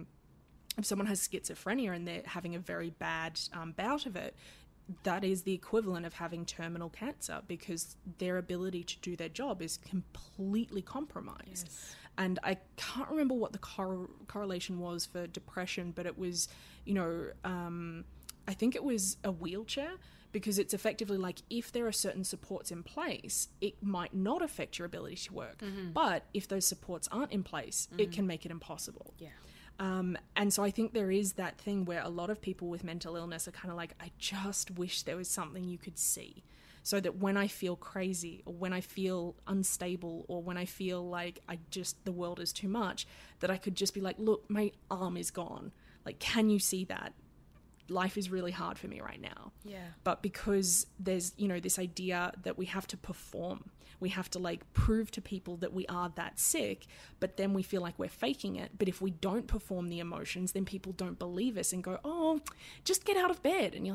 if someone has schizophrenia and they're having a very bad bout of it, that is the equivalent of having terminal cancer because their ability to do their job is completely compromised. Yes. And I can't remember what the correlation was for depression, but it was, I think it was a wheelchair because it's effectively like if there are certain supports in place, it might not affect your ability to work. Mm-hmm. But if those supports aren't in place, it can make it impossible. Yeah. And so I think there is that thing where a lot of people with mental illness are kind of like, I just wish there was something you could see so that when I feel crazy or when I feel unstable or when I feel like the world is too much, that I could just be like, look, my arm is gone. Like, can you see that? Life is really hard for me right now. Yeah. But because there's, this idea that we have to perform, we have to like prove to people that we are that sick, but then we feel like we're faking it. But if we don't perform the emotions, then people don't believe us and go, oh, just get out of bed. And you're like,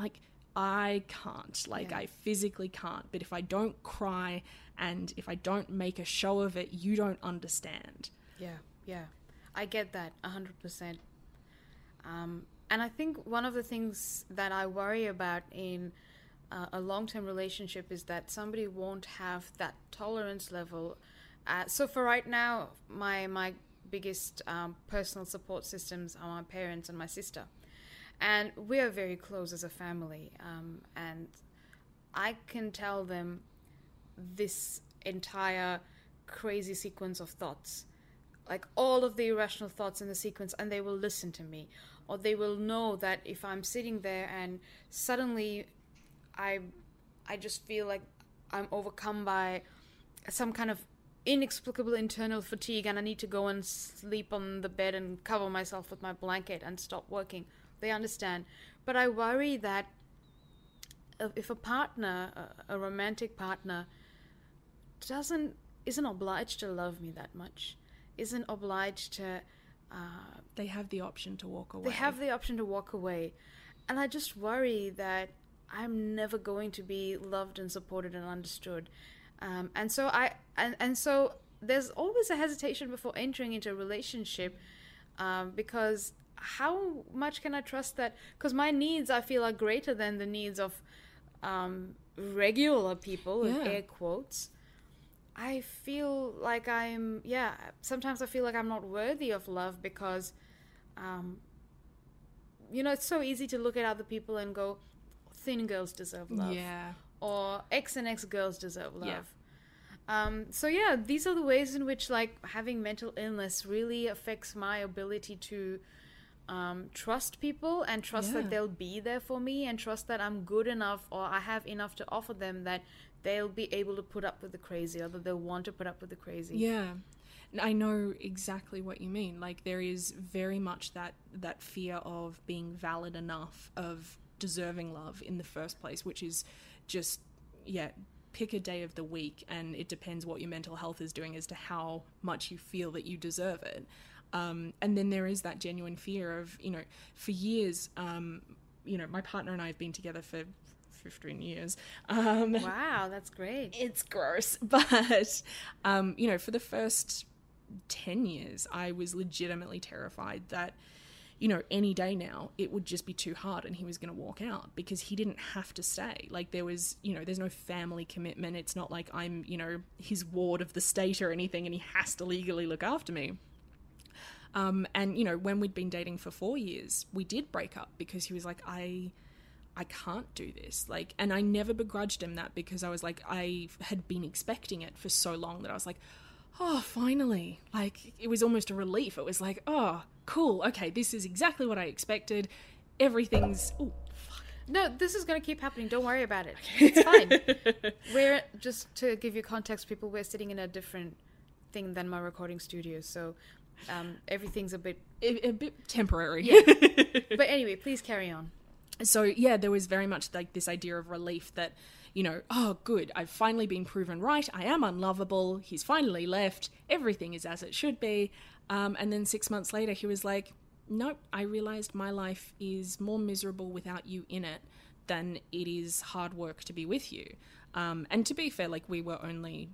I can't. Like, I physically can't. But if I don't cry and if I don't make a show of it, you don't understand. Yeah. I get that 100%. And I think one of the things that I worry about in a long-term relationship is that somebody won't have that tolerance level. So for right now, my biggest personal support systems are my parents and my sister. And we are very close as a family. And I can tell them this entire crazy sequence of thoughts, like all of the irrational thoughts in the sequence, and they will listen to me. Or they will know that if I'm sitting there and suddenly I just feel like I'm overcome by some kind of inexplicable internal fatigue and I need to go and sleep on the bed and cover myself with my blanket and stop working. They understand. But I worry that if a partner, a romantic partner, isn't obliged to love me that much, isn't obliged to... they have the option to walk away. They have the option to walk away. And I just worry that I'm never going to be loved and supported and understood. And so there's always a hesitation before entering into a relationship, because how much can I trust that? Because my needs, I feel, are greater than the needs of regular people, with air quotes. I feel like sometimes I feel like I'm not worthy of love because, it's so easy to look at other people and go, thin girls deserve love. Yeah. Or X and X girls deserve love. Yeah. These are the ways in which, like, having mental illness really affects my ability to trust people and trust that they'll be there for me and trust that I'm good enough or I have enough to offer them that they'll be able to put up with the crazy, or that they'll want to put up with the crazy. Yeah. I know exactly what you mean. Like, there is very much that fear of being valid enough, of deserving love in the first place, which is just, pick a day of the week and it depends what your mental health is doing as to how much you feel that you deserve it. And then there is that genuine fear of, for years, my partner and I have been together for 15 years. Wow, that's great. It's gross. But, for the first 10 years, I was legitimately terrified that, any day now, it would just be too hard and he was going to walk out because he didn't have to stay. Like, there was, there's no family commitment. It's not like I'm, his ward of the state or anything and he has to legally look after me. And, when we'd been dating for 4 years, we did break up because he was like, I can't do this. Like, and I never begrudged him that because I was like, I had been expecting it for so long that I was like, oh, finally. Like, it was almost a relief. It was like, oh, cool. Okay, this is exactly what I expected. Everything's... Oh, fuck. No, this is going to keep happening. Don't worry about it. It's fine. We're, just to give you context, people, we're sitting in a different thing than my recording studio, so everything's a bit temporary. Yeah. But anyway, please carry on. So, there was very much like this idea of relief that, oh, good, I've finally been proven right. I am unlovable. He's finally left. Everything is as it should be. And then 6 months later, he was like, nope, I realized my life is more miserable without you in it than it is hard work to be with you. And to be fair, like, we were only,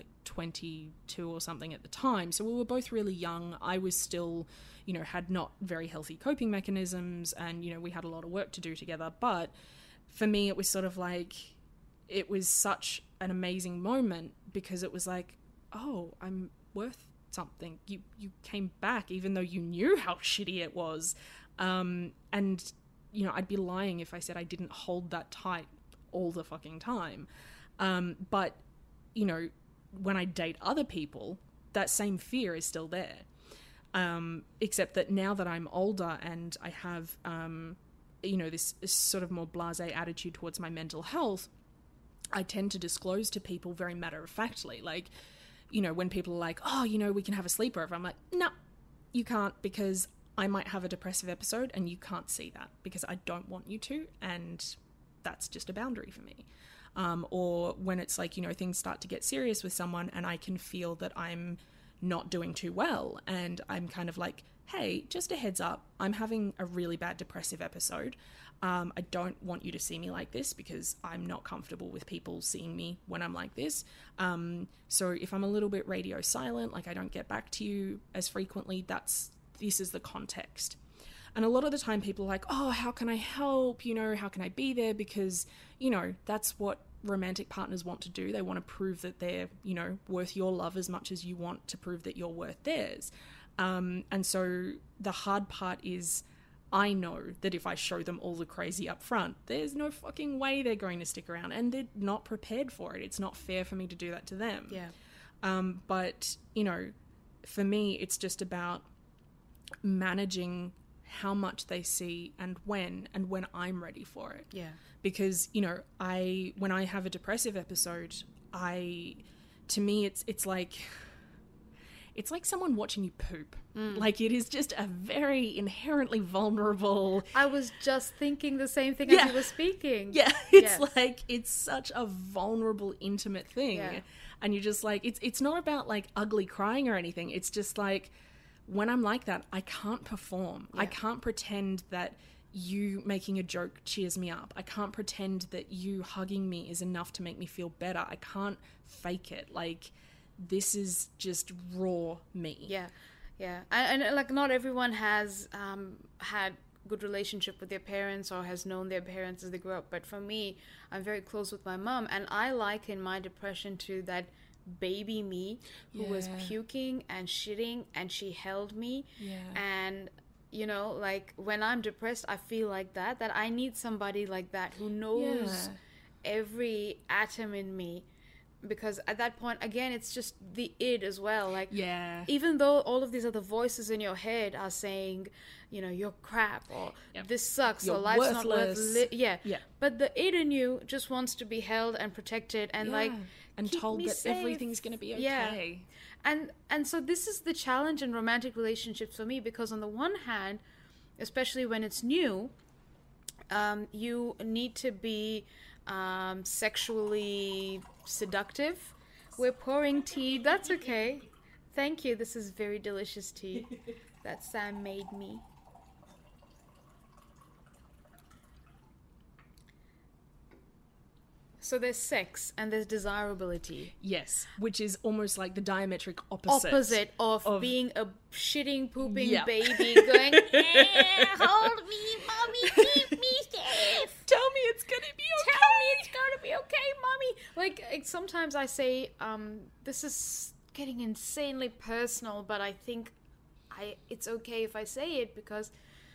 22 or something at the time. So we were both really young. I was still, had not very healthy coping mechanisms and, we had a lot of work to do together. But for me, it was sort of like, it was such an amazing moment because it was like, oh, I'm worth something. You came back even though you knew how shitty it was. And, I'd be lying if I said I didn't hold that tight all the fucking time. But, when I date other people, that same fear is still there. Except that now that I'm older and I have, this sort of more blasé attitude towards my mental health, I tend to disclose to people very matter-of-factly. Like, when people are like, oh, we can have a sleepover. I'm like, no, you can't, because I might have a depressive episode and you can't see that because I don't want you to, and that's just a boundary for me. Or when it's like, things start to get serious with someone and I can feel that I'm not doing too well and I'm kind of like hey, just a heads up, I'm having a really bad depressive episode. I don't want you to see me like this because I'm not comfortable with people seeing me when I'm like this. So if I'm a little bit radio silent, like I don't get back to you as frequently, this is the context. And a lot of the time people are like, oh, how can I help? You know, how can I be there? Because, you know, that's what romantic partners want to do. They want to prove that they're, you know, worth your love as much as you want to prove that you're worth theirs. And so the hard part is, I know that if I show them all the crazy up front, there's no fucking way they're going to stick around, and they're not prepared for it. It's not fair for me to do that to them. Yeah. But, you know, for me, it's just about managing how much they see and when I'm ready for it. Yeah. Because, you know, when I have a depressive episode, to me, it's like someone watching you poop. Like, it is just a very inherently vulnerable... I was just thinking the same thing as you were speaking. Yeah, it's like, it's such a vulnerable, intimate thing. Yeah. And you're just like, it's not about like ugly crying or anything. It's just like, when I'm like that, I can't perform. Yeah. I can't pretend that you making a joke cheers me up. I can't pretend that you hugging me is enough to make me feel better. I can't fake it. Like, this is just raw me. Yeah, yeah. And like, not everyone has had good relationship with their parents or has known their parents as they grew up. But for me, I'm very close with my mom, and I liken my depression to that baby me who was puking and shitting, and she held me. Yeah. And, you know, like, when I'm depressed, I feel like that I need somebody like that who knows every atom in me. Because at that point, again, it's just the id as well. Like, even though all of these other voices in your head are saying, you know, you're crap, or this sucks, you're or life's worthless. not worth yeah. But the id in you just wants to be held and protected and like, and keep told me that safe. everything's going to be okay. Yeah. And so this is the challenge in romantic relationships for me, because on the one hand, especially when it's new, you need to be sexually seductive. We're pouring tea. That's okay. Thank you. This is very delicious tea that Sam made me. So there's sex and there's desirability. Yes, which is almost like the diametric opposite of being a shitting, pooping baby going, hold me, mommy, keep me safe. Tell me it's gonna be okay. Tell me it's gonna be okay, mommy. Like sometimes I say, this is getting insanely personal, but I think it's okay if I say it, because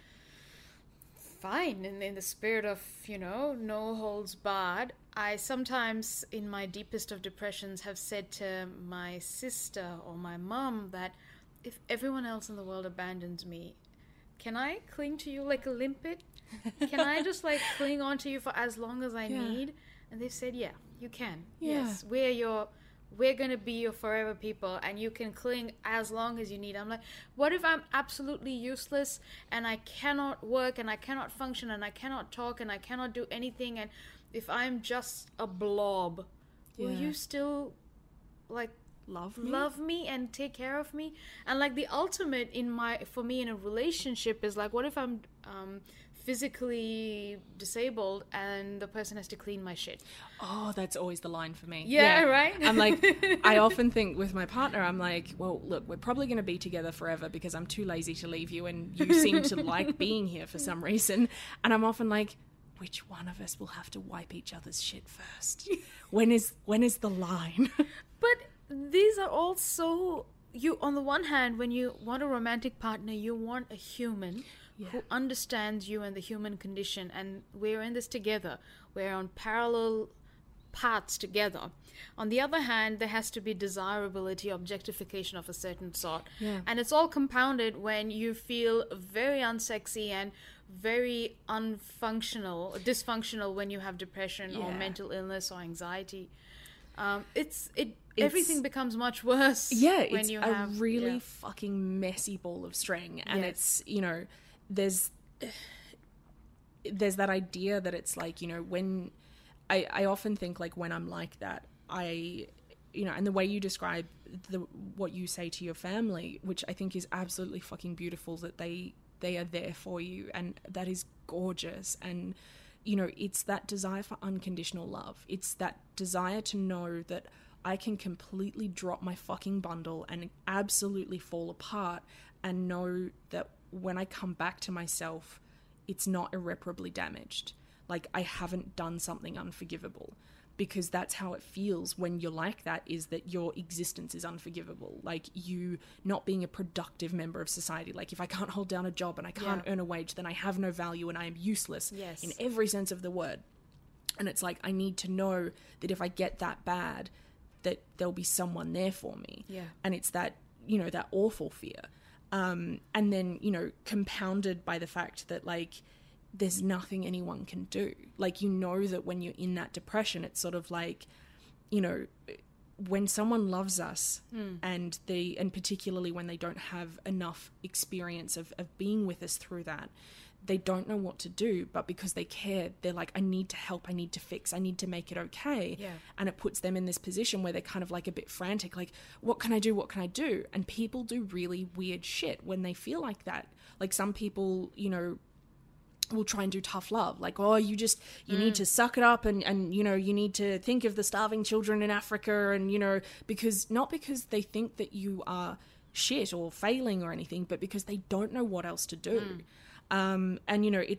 fine, in the spirit of, you know, no holds barred, I sometimes, in my deepest of depressions, have said to my sister or my mum that if everyone else in the world abandons me, can I cling to you like a limpet? Can I just like cling on to you for as long as I need? And they've said, yeah, you can. Yeah. Yes, we're going to be your forever people, and you can cling as long as you need. I'm like, what if I'm absolutely useless and I cannot work and I cannot function and I cannot talk and I cannot do anything, and if I'm just a blob, will you still like love me and take care of me? And like the ultimate for me in a relationship is like, what if I'm physically disabled and the person has to clean my shit? Oh, that's always the line for me. Yeah. Right? I'm like, I often think with my partner, I'm like, well, look, we're probably going to be together forever because I'm too lazy to leave you and you seem to like being here for some reason. And I'm often like, which one of us will have to wipe each other's shit first? When is the line? But these are all so... on the one hand, when you want a romantic partner, you want a human who understands you and the human condition, and we're in this together. We're on parallel paths together. On the other hand, there has to be desirability, objectification of a certain sort. Yeah. And it's all compounded when you feel very unsexy and very dysfunctional when you have depression or mental illness or anxiety. Everything becomes much worse. Yeah, when it's you a have really fucking messy ball of string, and it's, you know, there's that idea that it's like, you know, when I often think like when I'm like that, you know, and the way you describe what you say to your family, which I think is absolutely fucking beautiful, that they are there for you, and that is gorgeous. And, you know, it's that desire for unconditional love. It's that desire to know that I can completely drop my fucking bundle and absolutely fall apart, and know that when I come back to myself, it's not irreparably damaged. Like, I haven't done something unforgivable. Because that's how it feels when you're like that, is that your existence is unforgivable. Like, you not being a productive member of society. Like, if I can't hold down a job and I can't earn a wage, then I have no value and I am useless in every sense of the word. And it's like, I need to know that if I get that bad, that there'll be someone there for me. Yeah. And it's that, you know, that awful fear. And then, you know, compounded by the fact that, like, there's nothing anyone can do. Like, you know that when you're in that depression, it's sort of like, you know, when someone loves us and particularly when they don't have enough experience of being with us through that, they don't know what to do, but because they care, they're like, I need to help, I need to fix, I need to make it okay. Yeah. And it puts them in this position where they're kind of like a bit frantic, like, what can I do? What can I do? And people do really weird shit when they feel like that. Like, some people, you know, will try and do tough love, like, oh, you need to suck it up, and you know, you need to think of the starving children in Africa, and, you know, not because they think that you are shit or failing or anything, but because they don't know what else to do. And, you know,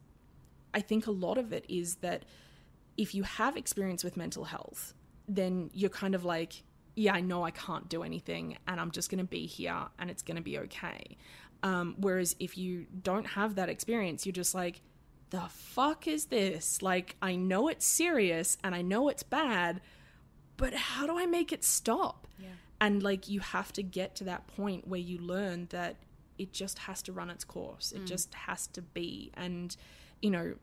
I think a lot of it is that if you have experience with mental health, then you're kind of like, yeah, I know I can't do anything, and I'm just going to be here, and it's going to be okay. Whereas if you don't have that experience, you're just like, the fuck is this? Like, I know it's serious and I know it's bad, but how do I make it stop? Yeah. And, like, you have to get to that point where you learn that it just has to run its course. It just has to be. And, you know,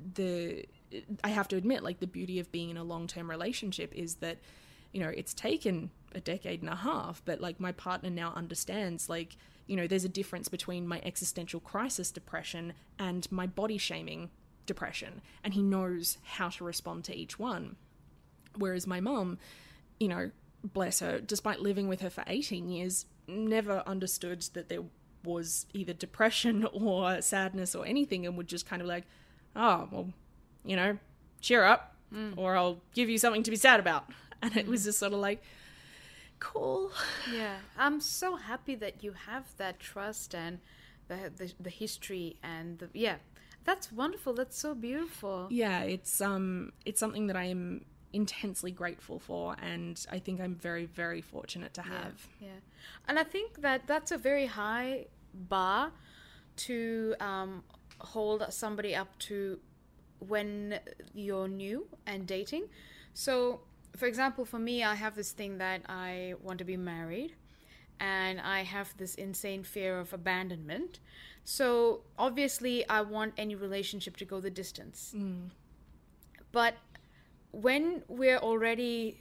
I have to admit, like, the beauty of being in a long-term relationship is that, you know, it's taken a decade and a half, but, like, my partner now understands, like, you know, there's a difference between my existential crisis depression and my body shaming depression, and he knows how to respond to each one. Whereas my mum, you know, bless her, despite living with her for 18 years, never understood that there was either depression or sadness or anything, and would just kind of like, oh, well, you know, cheer up, or I'll give you something to be sad about. And it was just sort of like, cool. Yeah, I'm so happy that you have that trust and the history and that's wonderful. That's so beautiful. Yeah, it's something that I am intensely grateful for, and I think I'm very, very fortunate to have. Yeah. And I think that that's a very high bar to hold somebody up to when you're new and dating. So, for example, for me, I have this thing that I want to be married, and I have this insane fear of abandonment. So obviously I want any relationship to go the distance. But when we're already,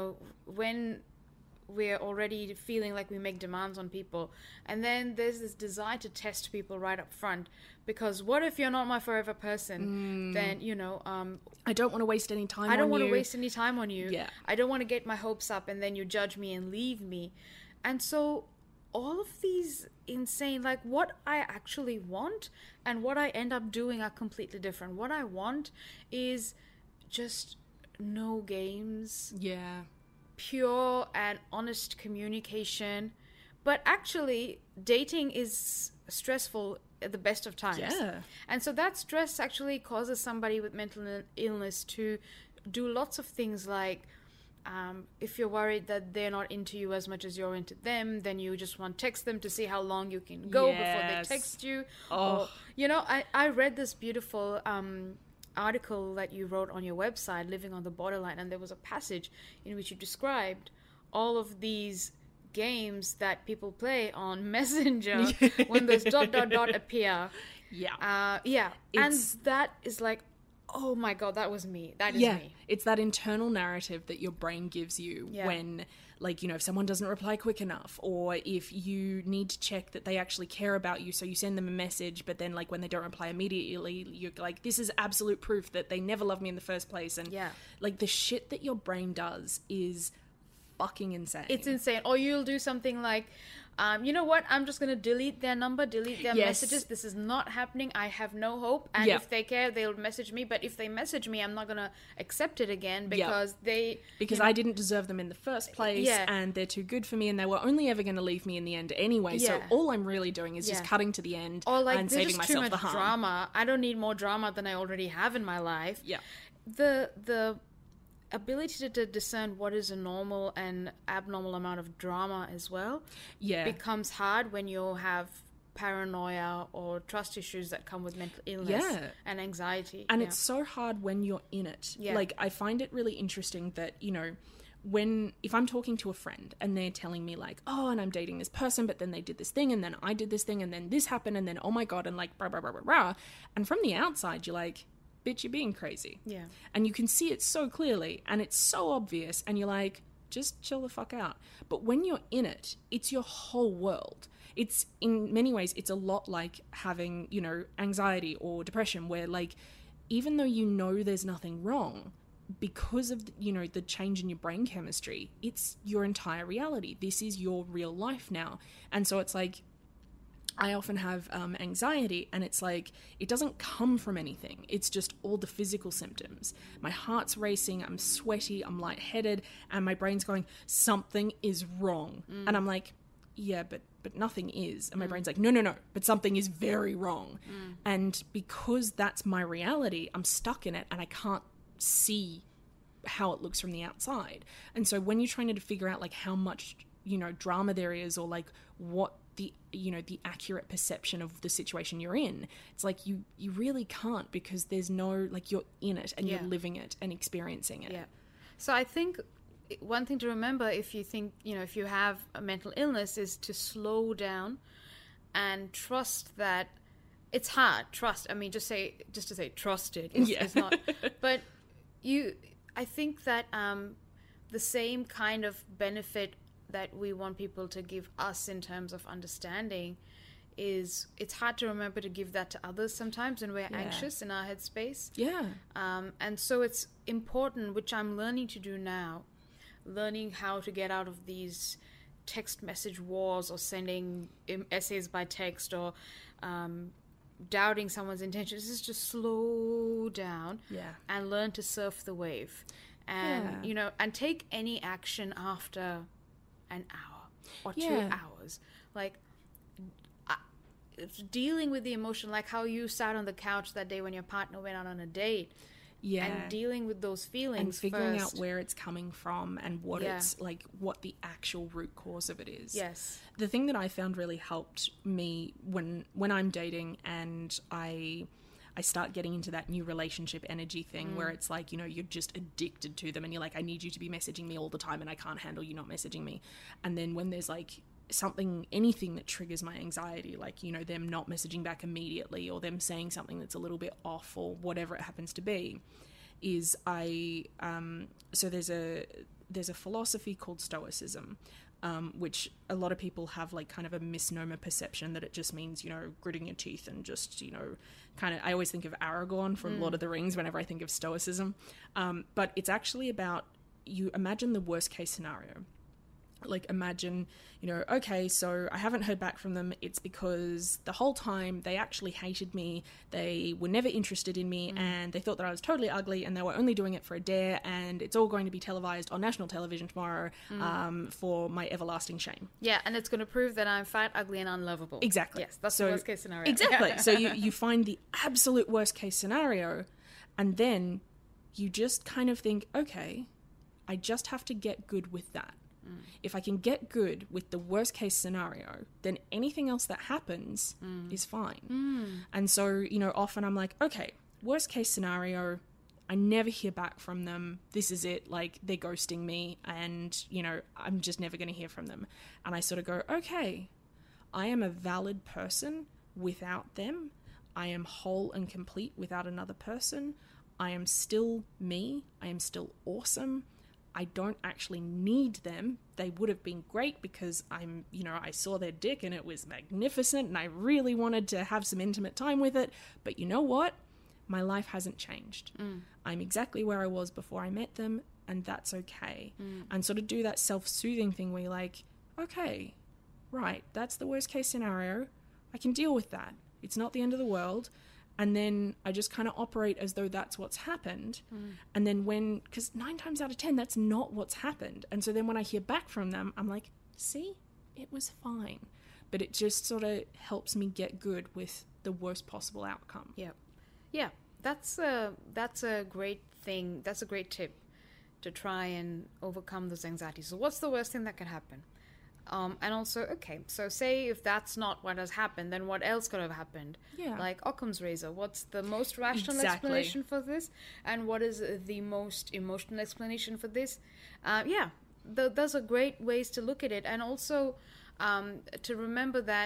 feeling like we make demands on people, and then there's this desire to test people right up front, because what if you're not my forever person? Then, I don't want to waste any time on you. I don't want to waste any time on you. Yeah. I don't want to get my hopes up and then you judge me and leave me. And so all of these insane, like, what I actually want and what I end up doing are completely different. What I want is just no games. Yeah. Pure and honest communication. But actually, dating is stressful at the best of times. Yeah. And so that stress actually causes somebody with mental illness to do lots of things, like if you're worried that they're not into you as much as you're into them, then you just want to text them to see how long you can go before they text you. Oh. Or, I read this beautiful article that you wrote on your website, Living on the Borderline, and there was a passage in which you described all of these games that people play on Messenger when those ... appear. Yeah. And that is like, oh my God, that was me. That is me. It's that internal narrative that your brain gives you when, like, if someone doesn't reply quick enough, or if you need to check that they actually care about you, so you send them a message, but then, like, when they don't reply immediately, you're like, this is absolute proof that they never loved me in the first place. And like, the shit that your brain does is fucking insane. It's insane. Or you'll do something like, you know what? I'm just going to delete their number, delete their messages. This is not happening. I have no hope. And if they care, they'll message me. But if they message me, I'm not going to accept it again because I didn't deserve them in the first place, and they're too good for me, and they were only ever going to leave me in the end anyway. So all I'm really doing is just cutting to the end and saving myself the harm. Drama. I don't need more drama than I already have in my life. Yeah. The ability to discern what is a normal and abnormal amount of drama as well becomes hard when you have paranoia or trust issues that come with mental illness and anxiety. And it's so hard when you're in it. Like, I find it really interesting that, you know, if I'm talking to a friend and they're telling me like, oh, and I'm dating this person, but then they did this thing, and then I did this thing, and then this happened, and then, oh my God, and like, blah, blah, blah, blah, blah. And from the outside, you're like, bitch, you're being crazy. Yeah. And you can see it so clearly, and it's so obvious, and you're like, just chill the fuck out. But when you're in it, it's your whole world. It's, in many ways, it's a lot like having, you know, anxiety or depression, where like, even though you know there's nothing wrong, because of, you know, the change in your brain chemistry, it's your entire reality. This is your real life now. And so it's like, I often have anxiety, and it's like, it doesn't come from anything. It's just all the physical symptoms. My heart's racing, I'm sweaty, I'm lightheaded, and my brain's going, something is wrong. And I'm like, yeah, but nothing is. And my brain's like, no, but something is very wrong. And because that's my reality, I'm stuck in it, and I can't see how it looks from the outside. And so when you're trying to figure out like how much, you know, drama there is, or like what the, you know, the accurate perception of the situation you're in, it's like you really can't, because there's no, like, you're in it and you're living it and experiencing it. So I think one thing to remember, if you think, you know, if you have a mental illness, is to slow down and trust that it's hard. Trust. I mean, just to say trust it. It's not. But I think that the same kind of benefit that we want people to give us in terms of understanding is, it's hard to remember to give that to others sometimes when we're anxious in our headspace. And so it's important, which I'm learning to do now, learning how to get out of these text message wars, or sending essays by text, or doubting someone's intentions. Is just slow down and learn to surf the wave, and you know, and take any action after an hour or 2 hours, like dealing with the emotion, like how you sat on the couch that day when your partner went out on a date, and dealing with those feelings and figuring first. out where it's coming from and what it's like, what the actual root cause of it is. The thing that I found really helped me when I'm dating and I start getting into that new relationship energy thing where it's like, you know, you're just addicted to them, and you're like, I need you to be messaging me all the time, and I can't handle you not messaging me. And then when there's like anything that triggers my anxiety, like, you know, them not messaging back immediately, or them saying something that's a little bit off, or whatever it happens to be, is so there's a philosophy called Stoicism, which a lot of people have like kind of a misnomer perception that it just means, you know, gritting your teeth and just, you know, kind of, I always think of Aragorn from Lord of the Rings whenever I think of Stoicism. But it's actually about, you imagine the worst case scenario. Like, imagine, you know, okay, so I haven't heard back from them. It's because the whole time they actually hated me. They were never interested in me, and they thought that I was totally ugly, and they were only doing it for a dare, and it's all going to be televised on national television tomorrow for my everlasting shame. Yeah, and it's going to prove that I'm fat, ugly, and unlovable. Exactly. Yes, that's the worst case scenario. Exactly. So you find the absolute worst case scenario, and then you just kind of think, okay, I just have to get good with that. If I can get good with the worst case scenario, then anything else that happens is fine. And so, you know, often I'm like, okay, worst case scenario, I never hear back from them. This is it. Like, they're ghosting me, and, you know, I'm just never going to hear from them. And I sort of go, okay, I am a valid person without them. I am whole and complete without another person. I am still me. I am still awesome. I don't actually need them. They would have been great because I saw their dick and it was magnificent and I really wanted to have some intimate time with it. But you know what? My life hasn't changed. I'm exactly where I was before I met them, and that's okay. And sort of do that self-soothing thing where you're like, okay, right, that's the worst case scenario. I can deal with that. It's not the end of the world. And then I just kind of operate as though that's what's happened. And then because 9 times out of 10, that's not what's happened. And so then when I hear back from them, I'm like, see, it was fine. But it just sort of helps me get good with the worst possible outcome. Yeah, that's a great thing. That's a great tip to try and overcome those anxieties. So what's the worst thing that can happen? And also, okay, so say if that's not what has happened, then what else could have happened? Yeah. Like Occam's razor. What's the most rational explanation for this? And what is the most emotional explanation for this? Those are great ways to look at it. And also to remember that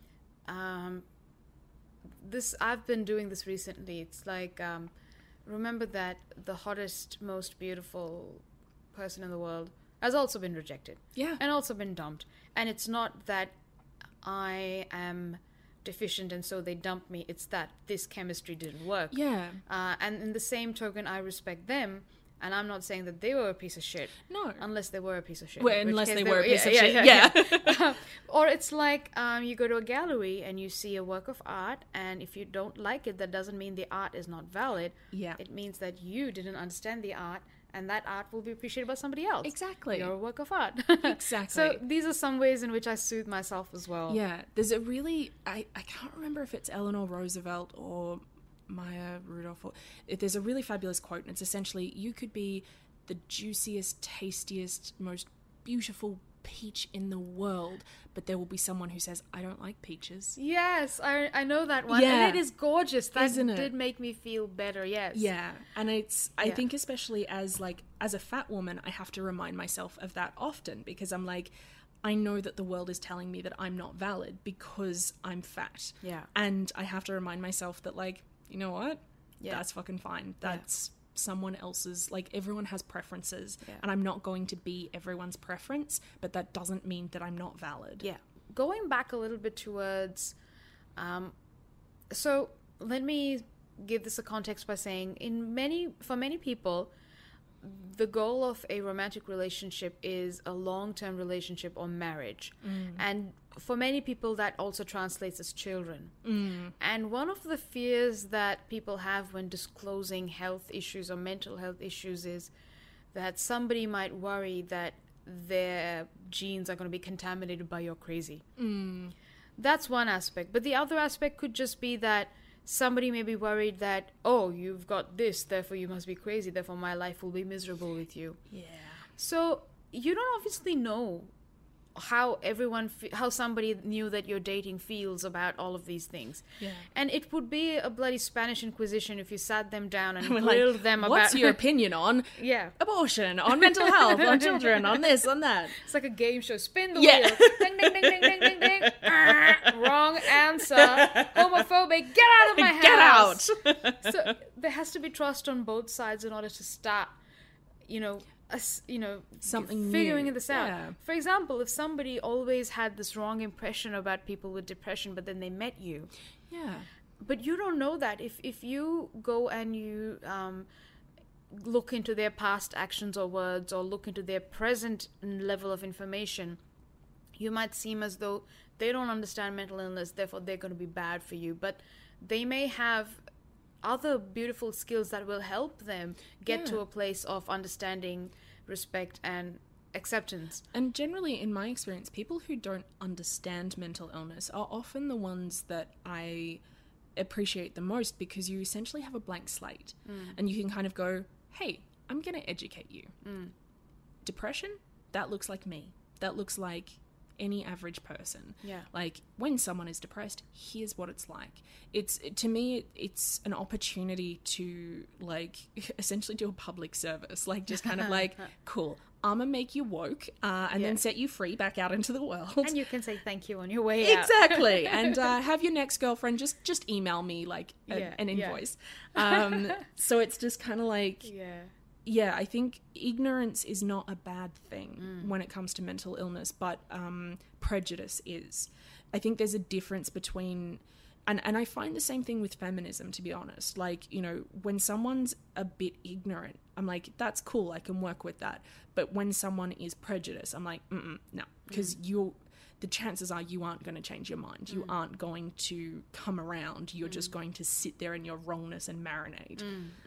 I've been doing this recently. It's like, remember that the hottest, most beautiful person in the world has also been rejected. Yeah. And also been dumped. And it's not that I am deficient and so they dumped me. It's that this chemistry didn't work. Yeah. And in the same token, I respect them. And I'm not saying that they were a piece of shit. No. Unless they were a piece of shit. Well, unless they were a piece of shit. Yeah. Or it's like you go to a gallery and you see a work of art, and if you don't like it, that doesn't mean the art is not valid. Yeah. It means that you didn't understand the art, and that art will be appreciated by somebody else. Exactly. You're a work of art. Exactly. So these are some ways in which I soothe myself as well. Yeah. There's a really... I can't remember if it's Eleanor Roosevelt or Maya Rudolph. There's a really fabulous quote, and it's essentially, you could be the juiciest, tastiest, most beautiful peach in the world, but there will be someone who says, I don't like peaches. Yes, I know that one. Yeah. And it is gorgeous. That Isn't it? did make me feel better, yes. Yeah. And I think especially as a fat woman, I have to remind myself of that often, because I'm like, I know that the world is telling me that I'm not valid because I'm fat. Yeah. And I have to remind myself that, like, you know what? Yeah. That's fucking fine. That's someone else's, like, everyone has preferences, Yeah. and I'm not going to be everyone's preference, but that doesn't mean that I'm not valid. Yeah. Going back a little bit towards, so let me give this a context by saying, for many people, the goal of a romantic relationship is a long-term relationship or marriage. And for many people, that also translates as children. And one of the fears that people have when disclosing health issues or mental health issues is that somebody might worry that their genes are going to be contaminated by your crazy. That's one aspect. But the other aspect could just be that somebody may be worried that, oh, you've got this, therefore you must be crazy, therefore my life will be miserable with you. Yeah. So you don't obviously know how how somebody new that you're dating feels about all of these things. Yeah. And it would be a bloody Spanish Inquisition if you sat them down and We're grilled like, them about... what's your opinion on abortion, on mental health, on children, on this, on that? It's like a game show. Spin the wheel. Ding, ding, ding, ding, ding, ding, ding. Wrong answer. Homophobic. Get out of my house. Get out. So there has to be trust on both sides in order to start, something figuring new. this out. Yeah. For example, if somebody always had this wrong impression about people with depression, but then they met you, but you don't know that. If you go and you look into their past actions or words, or look into their present level of information, you might seem as though they don't understand mental illness, therefore they're going to be bad for you. But they may have other beautiful skills that will help them get to a place of understanding, respect, and acceptance. And generally, in my experience, people who don't understand mental illness are often the ones that I appreciate the most, because you essentially have a blank slate and you can kind of go, hey, I'm going to educate you. Depression, that looks like me. That looks like any average person. Like, when someone is depressed, here's what it's like. To me, it's an opportunity to, like, essentially do a public service. Like, just kind of like, cool, I'm gonna make you woke and then set you free back out into the world. And you can say thank you on your way out. Exactly. And have your next girlfriend just email me, like, an invoice. So it's just kind of like... Yeah, I think ignorance is not a bad thing when it comes to mental illness, but prejudice is. I think there's a difference between and I find the same thing with feminism, to be honest. Like, you know, when someone's a bit ignorant, I'm like, that's cool, I can work with that. But when someone is prejudiced, I'm like, no, because the chances are you aren't going to change your mind. You aren't going to come around. You're just going to sit there in your wrongness and marinate.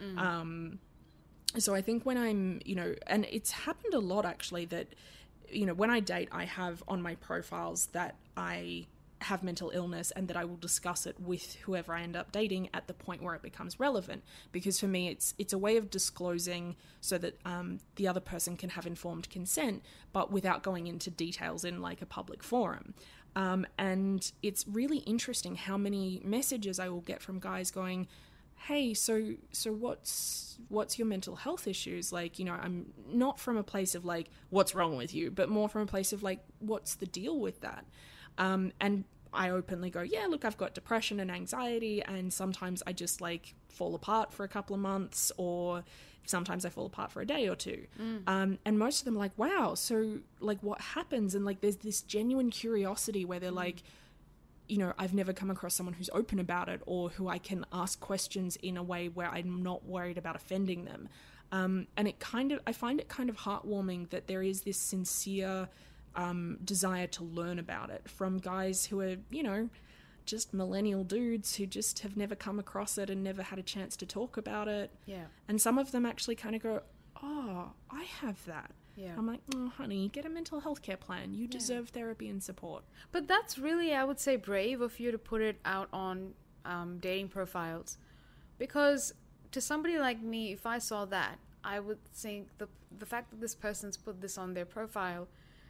So I think when I'm, you know, and it's happened a lot actually that, you know, when I date, I have on my profiles that I have mental illness and that I will discuss it with whoever I end up dating at the point where it becomes relevant. Because for me, it's a way of disclosing so that the other person can have informed consent, but without going into details in like a public forum. And it's really interesting how many messages I will get from guys going, hey, so what's your mental health issues? Like, you know, I'm not from a place of like, what's wrong with you, but more from a place of like, what's the deal with that? And I openly go, yeah, look, I've got depression and anxiety, and sometimes I just like fall apart for a couple of months, or sometimes I fall apart for a day or two. And most of them are like, wow, so like what happens? And like there's this genuine curiosity where they're like, you know, I've never come across someone who's open about it or who I can ask questions in a way where I'm not worried about offending them. And I find it kind of heartwarming that there is this sincere desire to learn about it from guys who are, you know, just millennial dudes who just have never come across it and never had a chance to talk about it. Yeah. And some of them actually kind of go, oh, I have that. Yeah. I'm like, oh, honey, get a mental health care plan. You deserve therapy and support. But that's really, I would say, brave of you to put it out on dating profiles. Because to somebody like me, if I saw that, I would think the fact that this person's put this on their profile,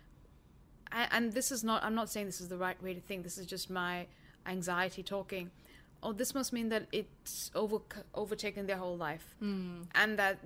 and this is not, I'm not saying this is the right way to think, this is just my anxiety talking. Oh, this must mean that it's overtaken their whole life. And that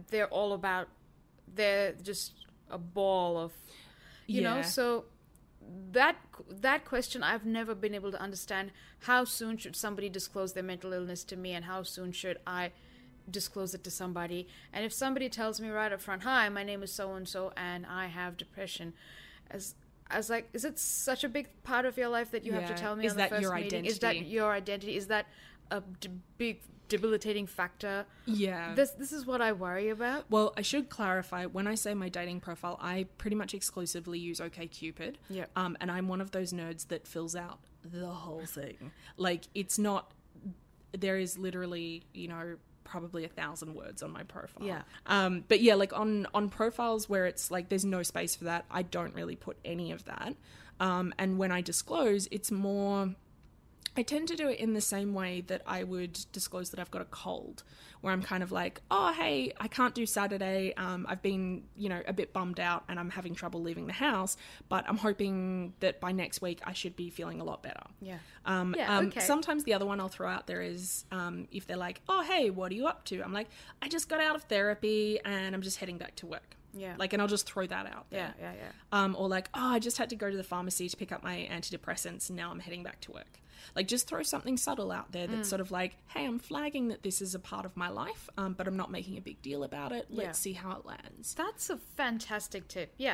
they're just a ball of, you know, so that question, I've never been able to understand. How soon should somebody disclose their mental illness to me, and how soon should I disclose it to somebody? And if somebody tells me right up front, hi, my name is so-and-so and I have depression, as like, is it such a big part of your life that you have to tell me on the first meeting? Is that your identity? Is that a big debilitating factor? Yeah. This is what I worry about. Well, I should clarify, when I say my dating profile, I pretty much exclusively use OkCupid. Yeah. And I'm one of those nerds that fills out the whole thing. Like, it's not, there is literally, you know, probably 1,000 words on my profile. Yeah. But yeah, like on profiles where it's like there's no space for that, I don't really put any of that. And when I disclose, it's more, I tend to do it in the same way that I would disclose that I've got a cold, where I'm kind of like, oh, hey, I can't do Saturday. I've been, you know, a bit bummed out and I'm having trouble leaving the house, but I'm hoping that by next week I should be feeling a lot better. Yeah. Okay. Sometimes the other one I'll throw out there is if they're like, oh, hey, what are you up to? I'm like, I just got out of therapy and I'm just heading back to work. Yeah. Like, and I'll just throw that out there. Yeah. Or like, oh, I just had to go to the pharmacy to pick up my antidepressants and now I'm heading back to work. Like, just throw something subtle out there that's sort of like, hey, I'm flagging that this is a part of my life, but I'm not making a big deal about it. Let's see how it lands. That's a fantastic tip. Yeah.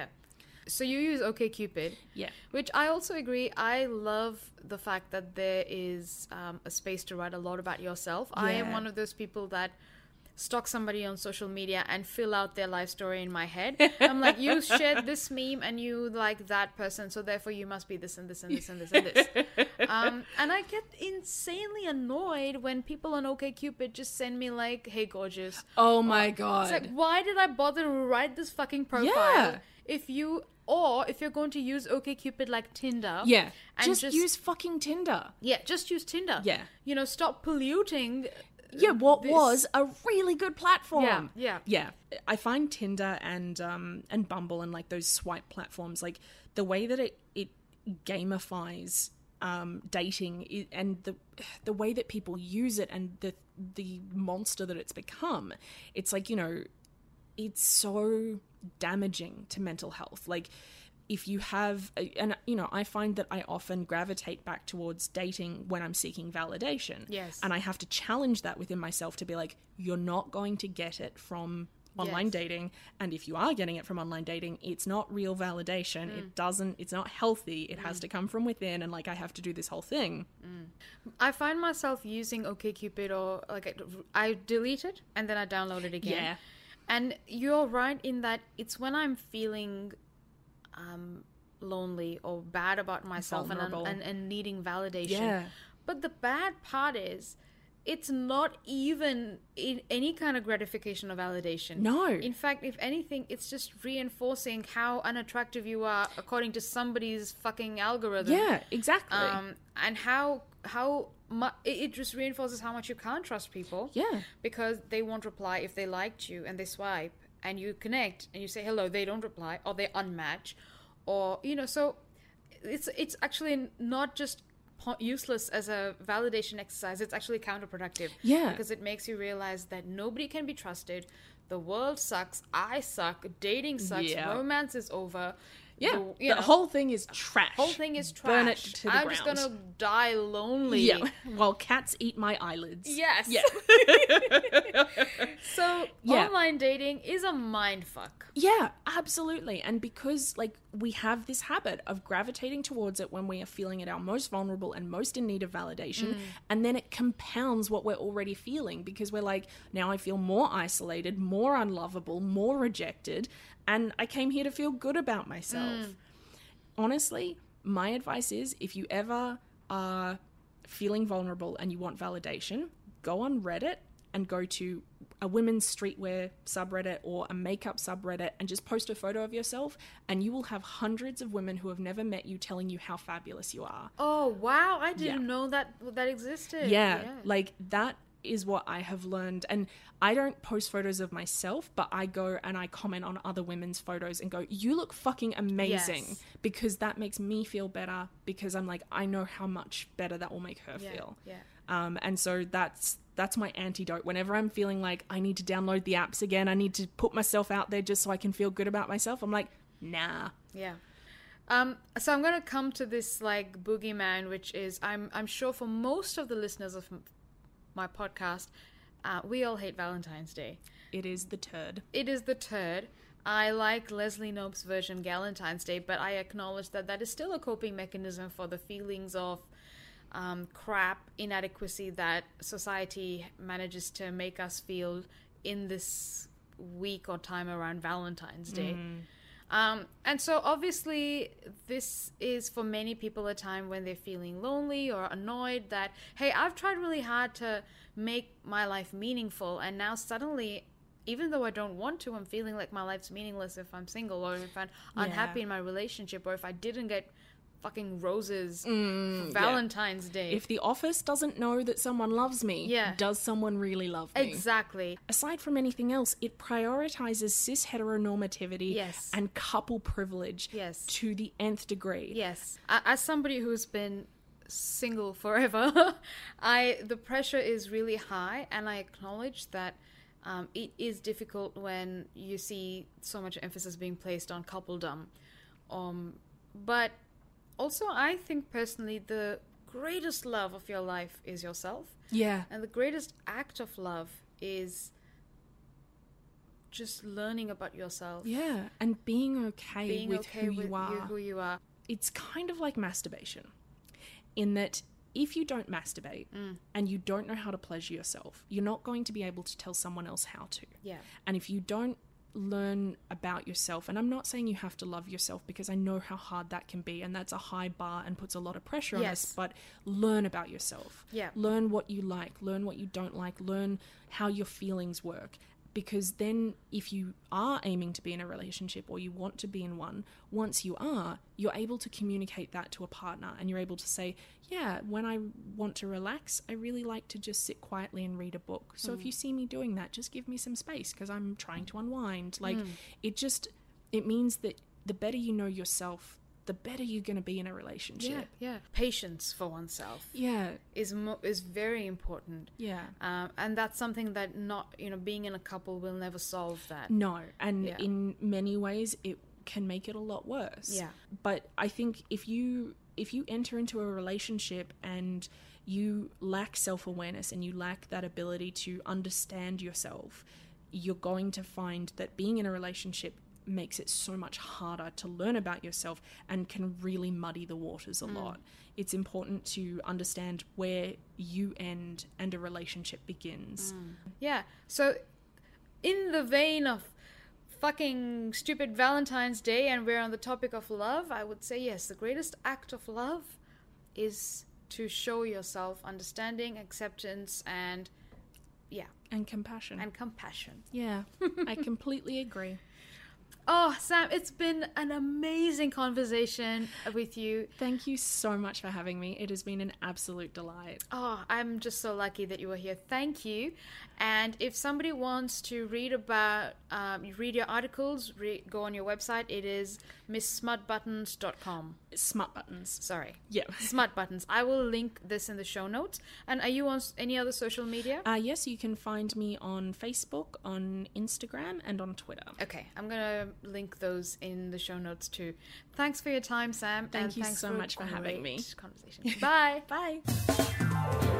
So you use OkCupid. Yeah. Which I also agree. I love the fact that there is a space to write a lot about yourself. Yeah. I am one of those people that stalk somebody on social media and fill out their life story in my head. I'm like, you shared this meme and you like that person, so therefore you must be this and this and this and this and this. And I get insanely annoyed when people on OkCupid just send me like, hey, gorgeous. Oh my God. It's like, why did I bother to write this fucking profile? Yeah. If you're going to use OkCupid like Tinder. Yeah. And just use fucking Tinder. Yeah, just use Tinder. Yeah. You know, stop polluting. Yeah, what was a really good platform. Yeah. I find Tinder and Bumble and like those swipe platforms, like the way that it gamifies dating and the way that people use it and the monster that it's become. It's like, you know, it's so damaging to mental health. Like, if you have, and you know, I find that I often gravitate back towards dating when I'm seeking validation. Yes. And I have to challenge that within myself to be like, you're not going to get it from online Yes. dating. And if you are getting it from online dating, it's not real validation. It's not healthy. It has to come from within. And like, I have to do this whole thing. I find myself using OkCupid, or like I delete it and then I download it again. Yeah. And you're right in that it's when I'm feeling lonely or bad about myself Vulnerable. and needing validation. Yeah. But the bad part is, it's not even in any kind of gratification or validation. No. In fact, if anything, it's just reinforcing how unattractive you are according to somebody's fucking algorithm. Yeah, exactly. And it just reinforces how much you can't trust people. Yeah. Because they won't reply if they liked you and they swipe and you connect and you say hello, they don't reply or they unmatch, or so it's actually not just useless as a validation exercise, it's actually counterproductive. Yeah. Because it makes you realize that nobody can be trusted, the world sucks, I suck, dating sucks, Yeah. romance is over. Yeah. The Whole thing is trash. whole thing is trash. Burn it to the I'm ground. just gonna die lonely. Yeah. While cats eat my eyelids. Yes. Yeah. So Yeah. online dating is a mindfuck. Yeah, absolutely. And because like we have this habit of gravitating towards it when we are feeling at our most vulnerable and most in need of validation, and then it compounds what we're already feeling, because we're like, now I feel more isolated, more unlovable, more rejected, and I came here to feel good about myself. Honestly, my advice is, if you ever are feeling vulnerable and you want validation, go on Reddit and go to a women's streetwear subreddit or a makeup subreddit and just post a photo of yourself, and you will have hundreds of women who have never met you telling you how fabulous you are. Oh wow, I didn't Yeah. know that existed. Yeah, like that is what I have learned. And I don't post photos of myself, but I go and I comment on other women's photos and go, you look fucking amazing. Yes. Because that makes me feel better, because I'm like, I know how much better that will make her feel. Yeah. And so that's my antidote. Whenever I'm feeling like I need to download the apps again, I need to put myself out there just so I can feel good about myself, I'm like, nah. Yeah. So I'm gonna come to this like boogeyman, which is I'm sure for most of the listeners of my podcast, we all hate Valentine's Day. It is the turd. It is the turd. I like Leslie Knope's version, Galentine's Day, but I acknowledge that is still a coping mechanism for the feelings of crap, inadequacy that society manages to make us feel in this week or time around Valentine's Day. And so obviously this is for many people a time when they're feeling lonely or annoyed that, hey, I've tried really hard to make my life meaningful, and now suddenly, even though I don't want to, I'm feeling like my life's meaningless if I'm single, or if I'm unhappy in my relationship, or if I didn't get fucking roses for Valentine's Day. If the office doesn't know that someone loves me, does someone really love me? Exactly. Aside from anything else, it prioritizes cis heteronormativity and couple privilege to the nth degree. Yes. As somebody who's been single forever, the pressure is really high, and I acknowledge that it is difficult when you see so much emphasis being placed on coupledom. But also, I think personally, the greatest love of your life is yourself. Yeah. And the greatest act of love is just learning about yourself. Yeah. And being okay with who you are. It's kind of like masturbation, in that if you don't masturbate and you don't know how to pleasure yourself, you're not going to be able to tell someone else how to. Yeah. And if you don't learn about yourself, and I'm not saying you have to love yourself, because I know how hard that can be, and that's a high bar and puts a lot of pressure on us, but learn about yourself. Yeah. Learn what you like, learn what you don't like, learn how your feelings work. Because then if you are aiming to be in a relationship, or you want to be in one, once you are, you're able to communicate that to a partner, and you're able to say, yeah, when I want to relax, I really like to just sit quietly and read a book. So if you see me doing that, just give me some space, because I'm trying to unwind. Like, it means that the better you know yourself, the better you're going to be in a relationship. Yeah. Patience for oneself. Yeah. Is very important. Yeah. And that's something that being in a couple will never solve that. No. And in many ways, it can make it a lot worse. Yeah. But I think if you enter into a relationship and you lack self-awareness and you lack that ability to understand yourself, you're going to find that being in a relationship makes it so much harder to learn about yourself and can really muddy the waters a lot. It's important to understand where you end and a relationship begins. Yeah, so in the vein of fucking stupid Valentine's Day, and we're on the topic of love, I would say yes, the greatest act of love is to show yourself understanding, acceptance, and And compassion. Yeah, I completely agree. Oh, Sam, it's been an amazing conversation with you. Thank you so much for having me. It has been an absolute delight. Oh, I'm just so lucky that you were here. Thank you. And if somebody wants to read about, read your articles, go on your website. It is misssmutbuttons.com. Smut buttons. Sorry. Yeah. Smut buttons. I will link this in the show notes. And are you on any other social media? Yes, you can find me on Facebook, on Instagram, and on Twitter. Okay, I'm going to link those in the show notes too. Thanks for your time, Sam. Thank you thanks so much for having me. Conversation. Bye. Bye.